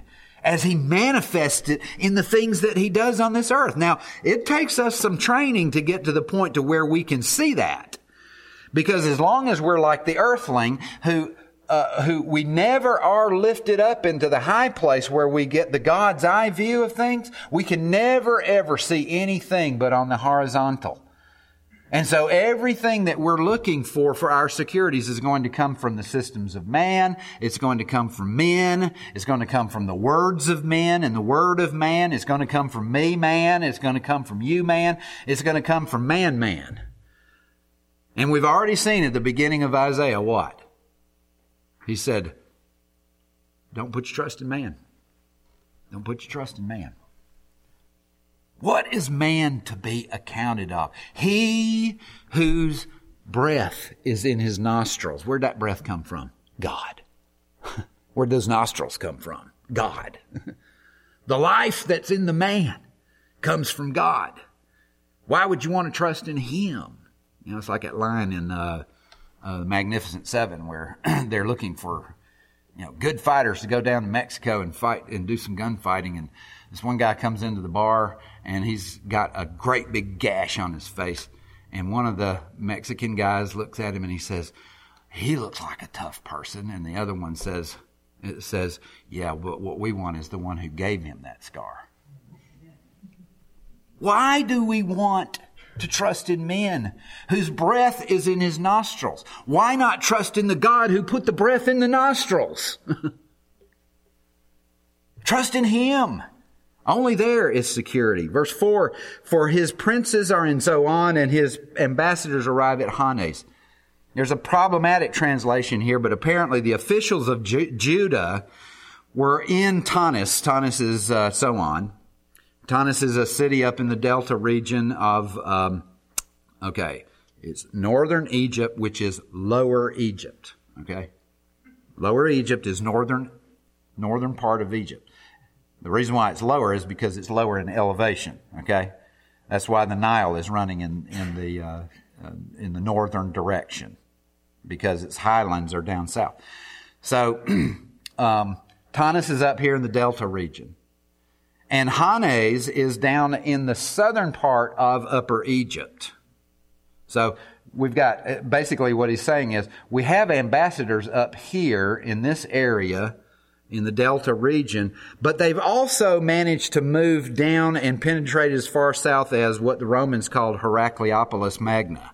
as He manifests it in the things that He does on this earth. Now, it takes us some training to get to the point to where we can see that. Because as long as we're like the earthling who we never are lifted up into the high place where we get the God's eye view of things, we can never ever see anything but on the horizontal. And so everything that we're looking for our securities is going to come from the systems of man. It's going to come from men. It's going to come from the words of men and the word of man. It's going to come from me, man. It's going to come from you, man. It's going to come from man, man. And we've already seen at the beginning of Isaiah what? He said, don't put your trust in man. Don't put your trust in man. What is man to be accounted of? He whose breath is in his nostrils. Where'd that breath come from? God. Where'd those nostrils come from? God. The life that's in the man comes from God. Why would you want to trust in Him? You know, it's like that line in the Magnificent Seven where they're looking for, good fighters to go down to Mexico and fight and do some gunfighting. And this one guy comes into the bar and he's got a great big gash on his face. And one of the Mexican guys looks at him and he says, he looks like a tough person. And the other one says, yeah, but what we want is the one who gave him that scar. Why do we want to trust in men whose breath is in his nostrils? Why not trust in the God who put the breath in the nostrils? Trust in Him. Only there is security. Verse 4, for His princes are in Zoan and His ambassadors arrive at Hanes. There's a problematic translation here, but apparently the officials of Judah were in Tanis. Tanis is Zoan. Tanis is a city up in the Delta region of, it's northern Egypt, which is Lower Egypt. Okay? Lower Egypt is northern part of Egypt. The reason why it's lower is because it's lower in elevation. Okay? That's why the Nile is running in the northern direction, because its highlands are down south. So, Tanis is up here in the Delta region. And Hanes is down in the southern part of Upper Egypt. So we've got, basically what he's saying is, we have ambassadors up here in this area, in the Delta region, but they've also managed to move down and penetrate as far south as what the Romans called Heracleopolis Magna,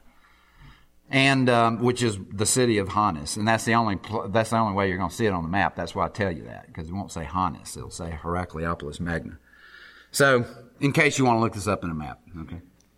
and which is the city of Hanes. And that's the only way you're going to see it on the map. That's why I tell you that, because it won't say Hanes, it'll say Heracleopolis Magna. So, in case you want to look this up in a map, okay.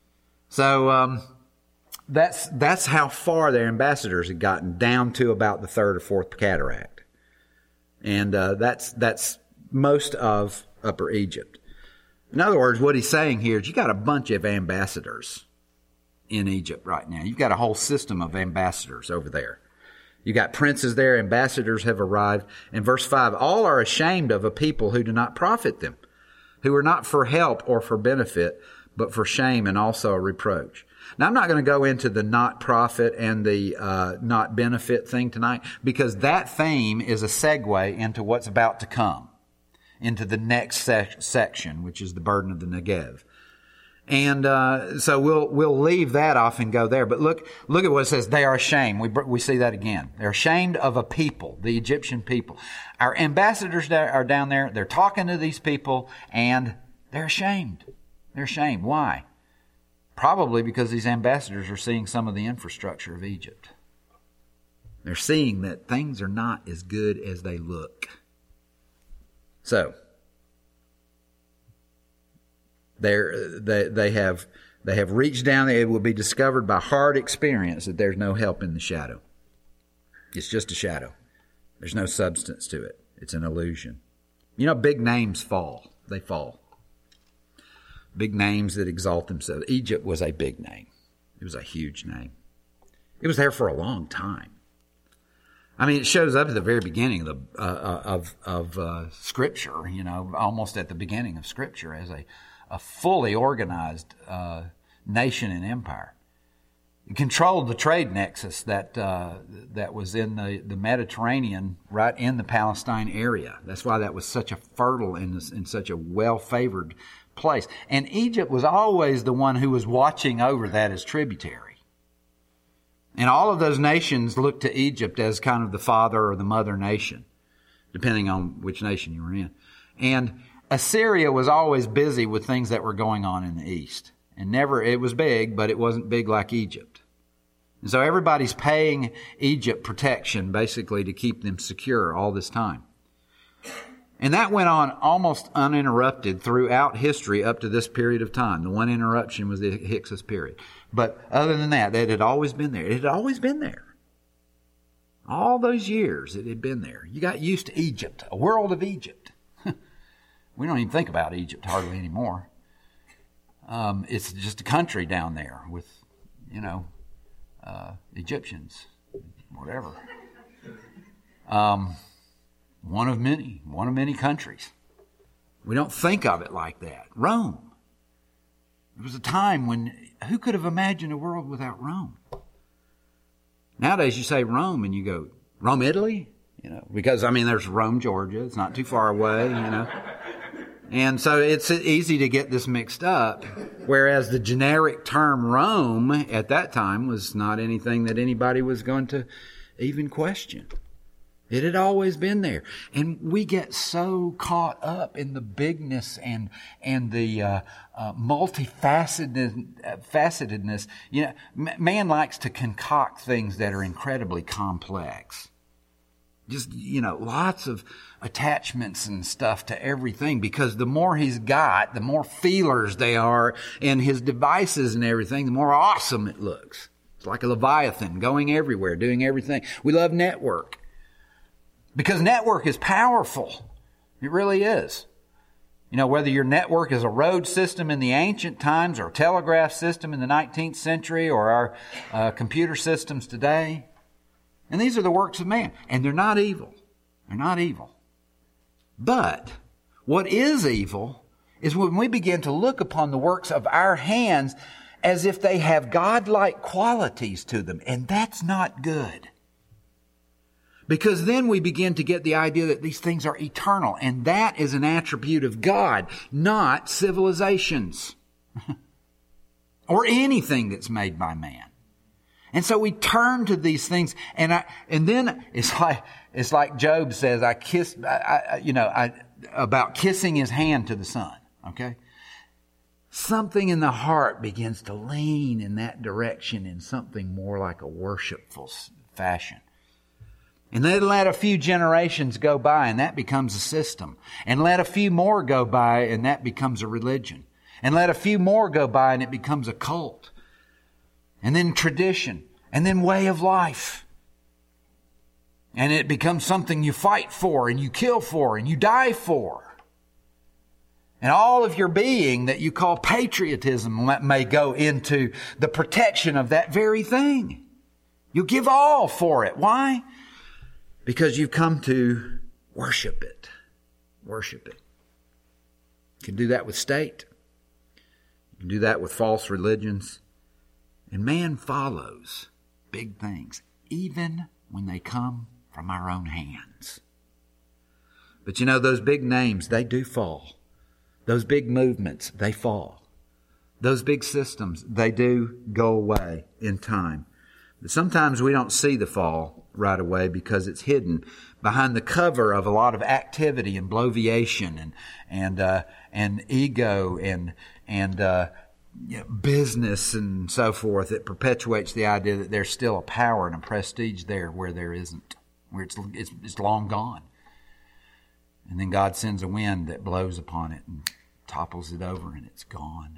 So that's how far their ambassadors had gotten, down to about the third or fourth cataract. And that's most of Upper Egypt. In other words, what he's saying here is you got a bunch of ambassadors in Egypt right now. You've got a whole system of ambassadors over there. You got princes there, ambassadors have arrived. In verse 5, all are ashamed of a people who do not profit them, who are not for help or for benefit, but for shame and also a reproach. Now, I'm not going to go into the not profit and the not benefit thing tonight, because that theme is a segue into what's about to come, into the next section, which is the burden of the Negev. And so we'll leave that off and go there. But look at what it says. They are ashamed. We see that again. They're ashamed of a people, the Egyptian people. Our ambassadors are down there. They're talking to these people, and they're ashamed. They're ashamed. Why? Probably because these ambassadors are seeing some of the infrastructure of Egypt. They're seeing that things are not as good as they look. So, they have reached down. It will be discovered by hard experience that there's no help in the shadow. It's just a shadow. There's no substance to it. It's an illusion. You know, big names fall. They fall. Big names that exalt themselves. Egypt was a big name. It was a huge name. It was there for a long time. I mean, it shows up at the very beginning of Scripture. You know, almost at the beginning of Scripture as a fully organized nation and empire. It controlled the trade nexus that was in the Mediterranean, right in the Palestine area. That's why that was such a fertile and such a well-favored place. And Egypt was always the one who was watching over that as tributary. And all of those nations looked to Egypt as kind of the father or the mother nation, depending on which nation you were in. And Assyria was always busy with things that were going on in the east. And it was big, but it wasn't big like Egypt. And so everybody's paying Egypt protection, basically, to keep them secure all this time. And that went on almost uninterrupted throughout history up to this period of time. The one interruption was the Hyksos period. But other than that, it had always been there. It had always been there. All those years it had been there. You got used to Egypt, a world of Egypt. We don't even think about Egypt hardly anymore. It's just a country down there with, Egyptians, whatever. One of many countries. We don't think of it like that. Rome. There was a time when, who could have imagined a world without Rome? Nowadays you say Rome and you go, Rome, Italy? Because there's Rome, Georgia. It's not too far away, And so it's easy to get this mixed up, whereas the generic term Rome at that time was not anything that anybody was going to even question. It had always been there. And we get so caught up in the bigness and the multifacetedness. Man likes to concoct things that are incredibly complex. Just, lots of attachments and stuff to everything, because the more he's got, the more feelers they are in his devices and everything, the more awesome it looks. It's like a Leviathan going everywhere, doing everything. We love network because network is powerful. It really is. Whether your network is a road system in the ancient times or a telegraph system in the 19th century or our computer systems today. And these are the works of man. And they're not evil. They're not evil. But what is evil is when we begin to look upon the works of our hands as if they have godlike qualities to them. And that's not good. Because then we begin to get the idea that these things are eternal. And that is an attribute of God, not civilizations. Or anything that's made by man. And so we turn to these things, and then it's like Job says, about kissing his hand to the sun. Okay, something in the heart begins to lean in that direction in something more like a worshipful fashion. And then let a few generations go by, and that becomes a system. And let a few more go by, and that becomes a religion. And let a few more go by, and it becomes a cult. And then tradition, and then way of life. And it becomes something you fight for, and you kill for, and you die for. And all of your being that you call patriotism may go into the protection of that very thing. You'll give all for it. Why? Because you've come to worship it. Worship it. You can do that with state. You can do that with false religions. And man follows big things, even when they come from our own hands. But those big names, they do fall. Those big movements, they fall. Those big systems, they do go away in time. But sometimes we don't see the fall right away because it's hidden behind the cover of a lot of activity and bloviation and ego and business and so forth. It perpetuates the idea that there's still a power and a prestige there where there isn't, where it's long gone. And then God sends a wind that blows upon it and topples it over, and it's gone.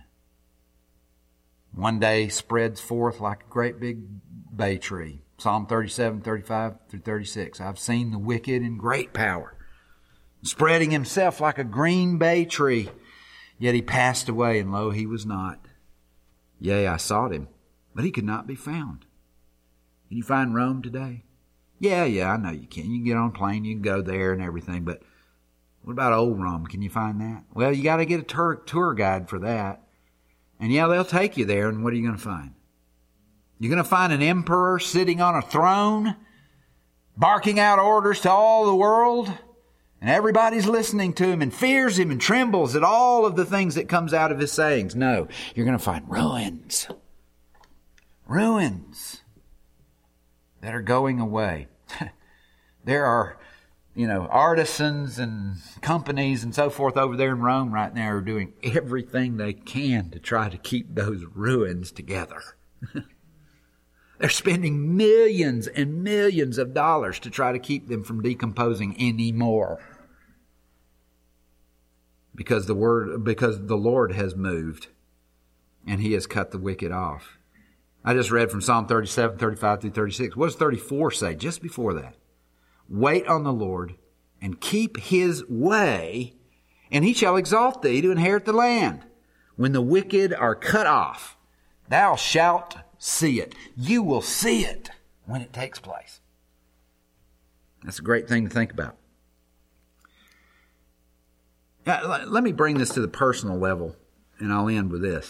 One day spreads forth like a great big bay tree. Psalm 37, 35 through 36. I've seen the wicked in great power, spreading himself like a green bay tree. Yet he passed away, and lo, he was not. Yea, I sought him, but he could not be found. Can you find Rome today? Yeah, I know you can. You can get on a plane, you can go there and everything, but what about old Rome? Can you find that? Well, you got to get a tour guide for that. And yeah, they'll take you there, and what are you going to find? You're going to find an emperor sitting on a throne, barking out orders to all the world, and everybody's listening to him and fears him and trembles at all of the things that comes out of his sayings. No, you're going to find ruins. Ruins that are going away. There are, artisans and companies and so forth over there in Rome right now are doing everything they can to try to keep those ruins together. They're spending millions and millions of dollars to try to keep them from decomposing anymore. Because the Lord has moved and He has cut the wicked off. I just read from Psalm 37, 35 through 36. What does 34 say just before that? Wait on the Lord and keep His way, and He shall exalt thee to inherit the land. When the wicked are cut off, thou shalt see it. You will see it when it takes place. That's a great thing to think about. Let me bring this to the personal level, and I'll end with this.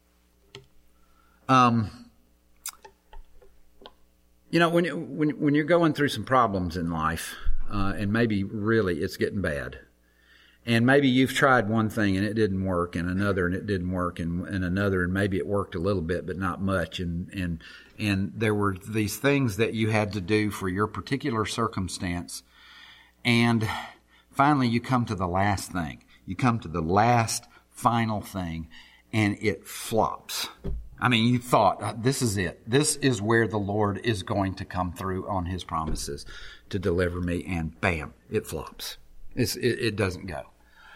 When you're going through some problems in life, and maybe really it's getting bad, and maybe you've tried one thing and it didn't work, and another and it didn't work, and another, and maybe it worked a little bit but not much, and there were these things that you had to do for your particular circumstance, and finally you come to the last thing. You come to the last final thing, and it flops. I mean, you thought, this is it. This is where the Lord is going to come through on His promises to deliver me, and bam, it flops. It doesn't go.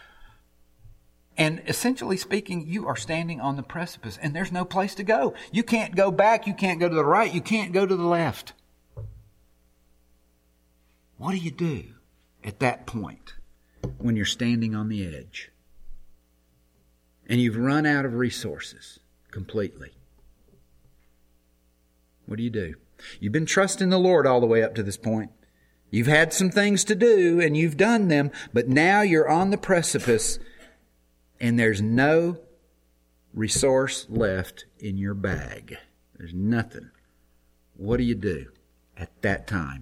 And essentially speaking, you are standing on the precipice, and there's no place to go. You can't go back. You can't go to the right. You can't go to the left. What do you do at that point when you're standing on the edge and you've run out of resources completely? What do you do? You've been trusting the Lord all the way up to this point. You've had some things to do and you've done them, but now you're on the precipice and there's no resource left in your bag. There's nothing. What do you do at that time?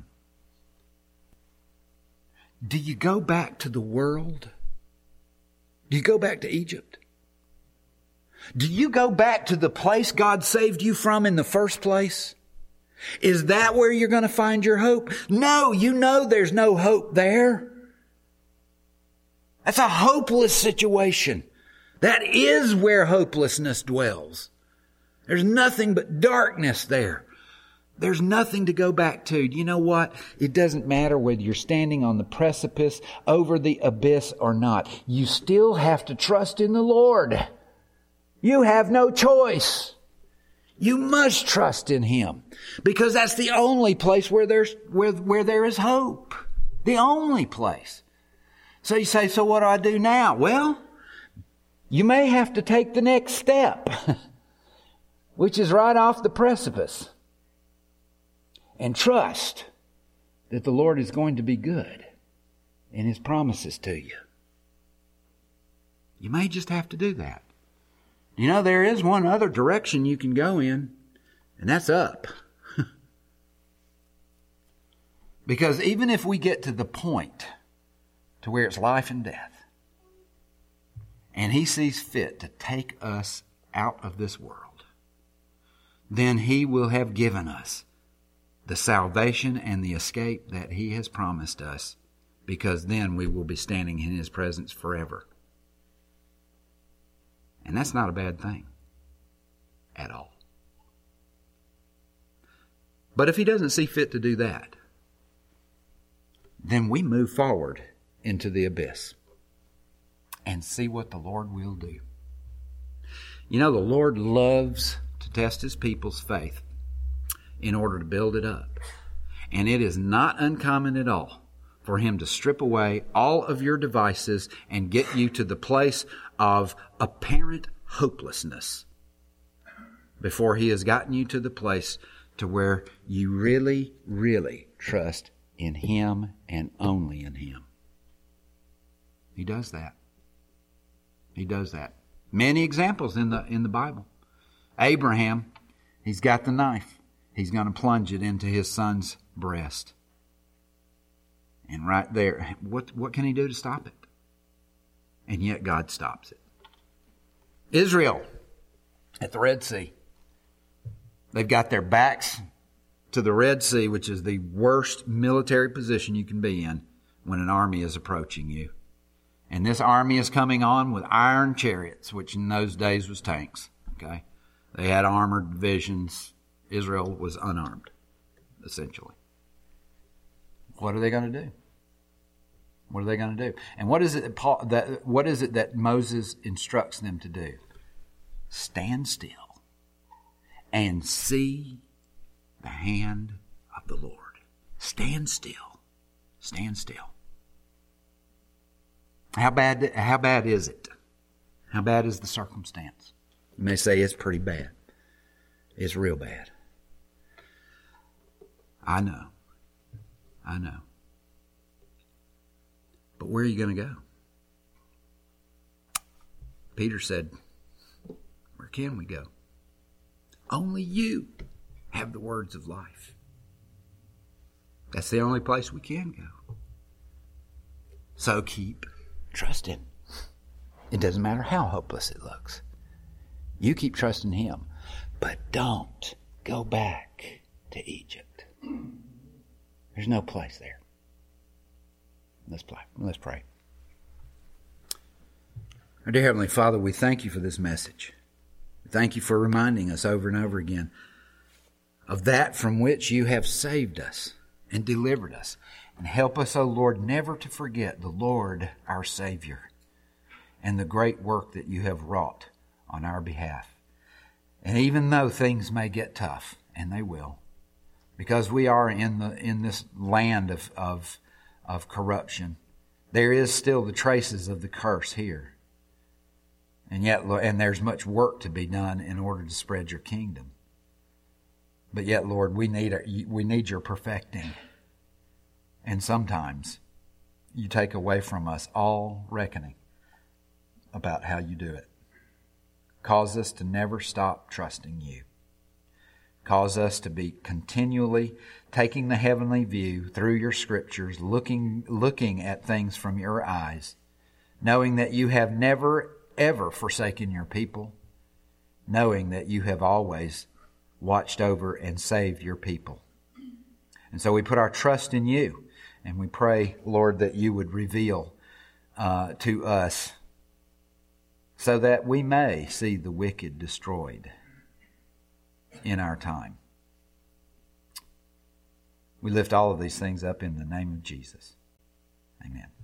Do you go back to the world? Do you go back to Egypt? Do you go back to the place God saved you from in the first place? Is that where you're going to find your hope? No, you know there's no hope there. That's a hopeless situation. That is where hopelessness dwells. There's nothing but darkness there. There's nothing to go back to. Do you know what? It doesn't matter whether you're standing on the precipice over the abyss or not. You still have to trust in the Lord. You have no choice. You must trust in Him, because that's the only place where there is hope. The only place. So you say, so what do I do now? Well, you may have to take the next step, which is right off the precipice, and trust that the Lord is going to be good in His promises to you. You may just have to do that. You know, there is one other direction you can go in, and that's up. Because even if we get to the point to where it's life and death, and He sees fit to take us out of this world, then He will have given us the salvation and the escape that He has promised us, because then we will be standing in His presence forever. And that's not a bad thing at all. But if He doesn't see fit to do that, then we move forward into the abyss and see what the Lord will do. You know, the Lord loves to test His people's faith in order to build it up. And it is not uncommon at all for Him to strip away all of your devices and get you to the place of apparent hopelessness before He has gotten you to the place to where you really, really trust in Him and only in Him. He does that. He does that. Many examples in the Bible. Abraham, he's got the knife. He's going to plunge it into his son's breast. And right there, what can he do to stop it? And yet God stops it. Israel at the Red Sea. They've got their backs to the Red Sea, which is the worst military position you can be in when an army is approaching you. And this army is coming on with iron chariots, which in those days was tanks. Okay, they had armored divisions. Israel was unarmed, essentially. What are they going to do? What are they going to do? And what is it that Moses instructs them to do? Stand still and see the hand of the Lord. Stand still. Stand still. How bad is it? How bad is the circumstance? You may say it's pretty bad. It's real bad. I know. But where are you going to go? Peter said, where can we go? Only you have the words of life. That's the only place we can go. So keep trusting. It doesn't matter how hopeless it looks. You keep trusting Him. But don't go back to Egypt. There's no place there. Let's pray. Our dear Heavenly Father, we thank you for this message. Thank you for reminding us over and over again of that from which you have saved us and delivered us. And help us, O Lord, never to forget the Lord, our Savior, and the great work that you have wrought on our behalf. And even though things may get tough, and they will, because we are in this land of corruption, there is still the traces of the curse here. And yet, and there's much work to be done in order to spread your kingdom. But yet, Lord, we need your perfecting. And sometimes you take away from us all reckoning about how you do it. Cause us to never stop trusting you. Cause us to be continually taking the heavenly view through your scriptures, looking at things from your eyes, knowing that you have never, ever forsaken your people, knowing that you have always watched over and saved your people. And so we put our trust in you, and we pray, Lord, that you would reveal to us so that we may see the wicked destroyed in our time. We lift all of these things up in the name of Jesus. Amen.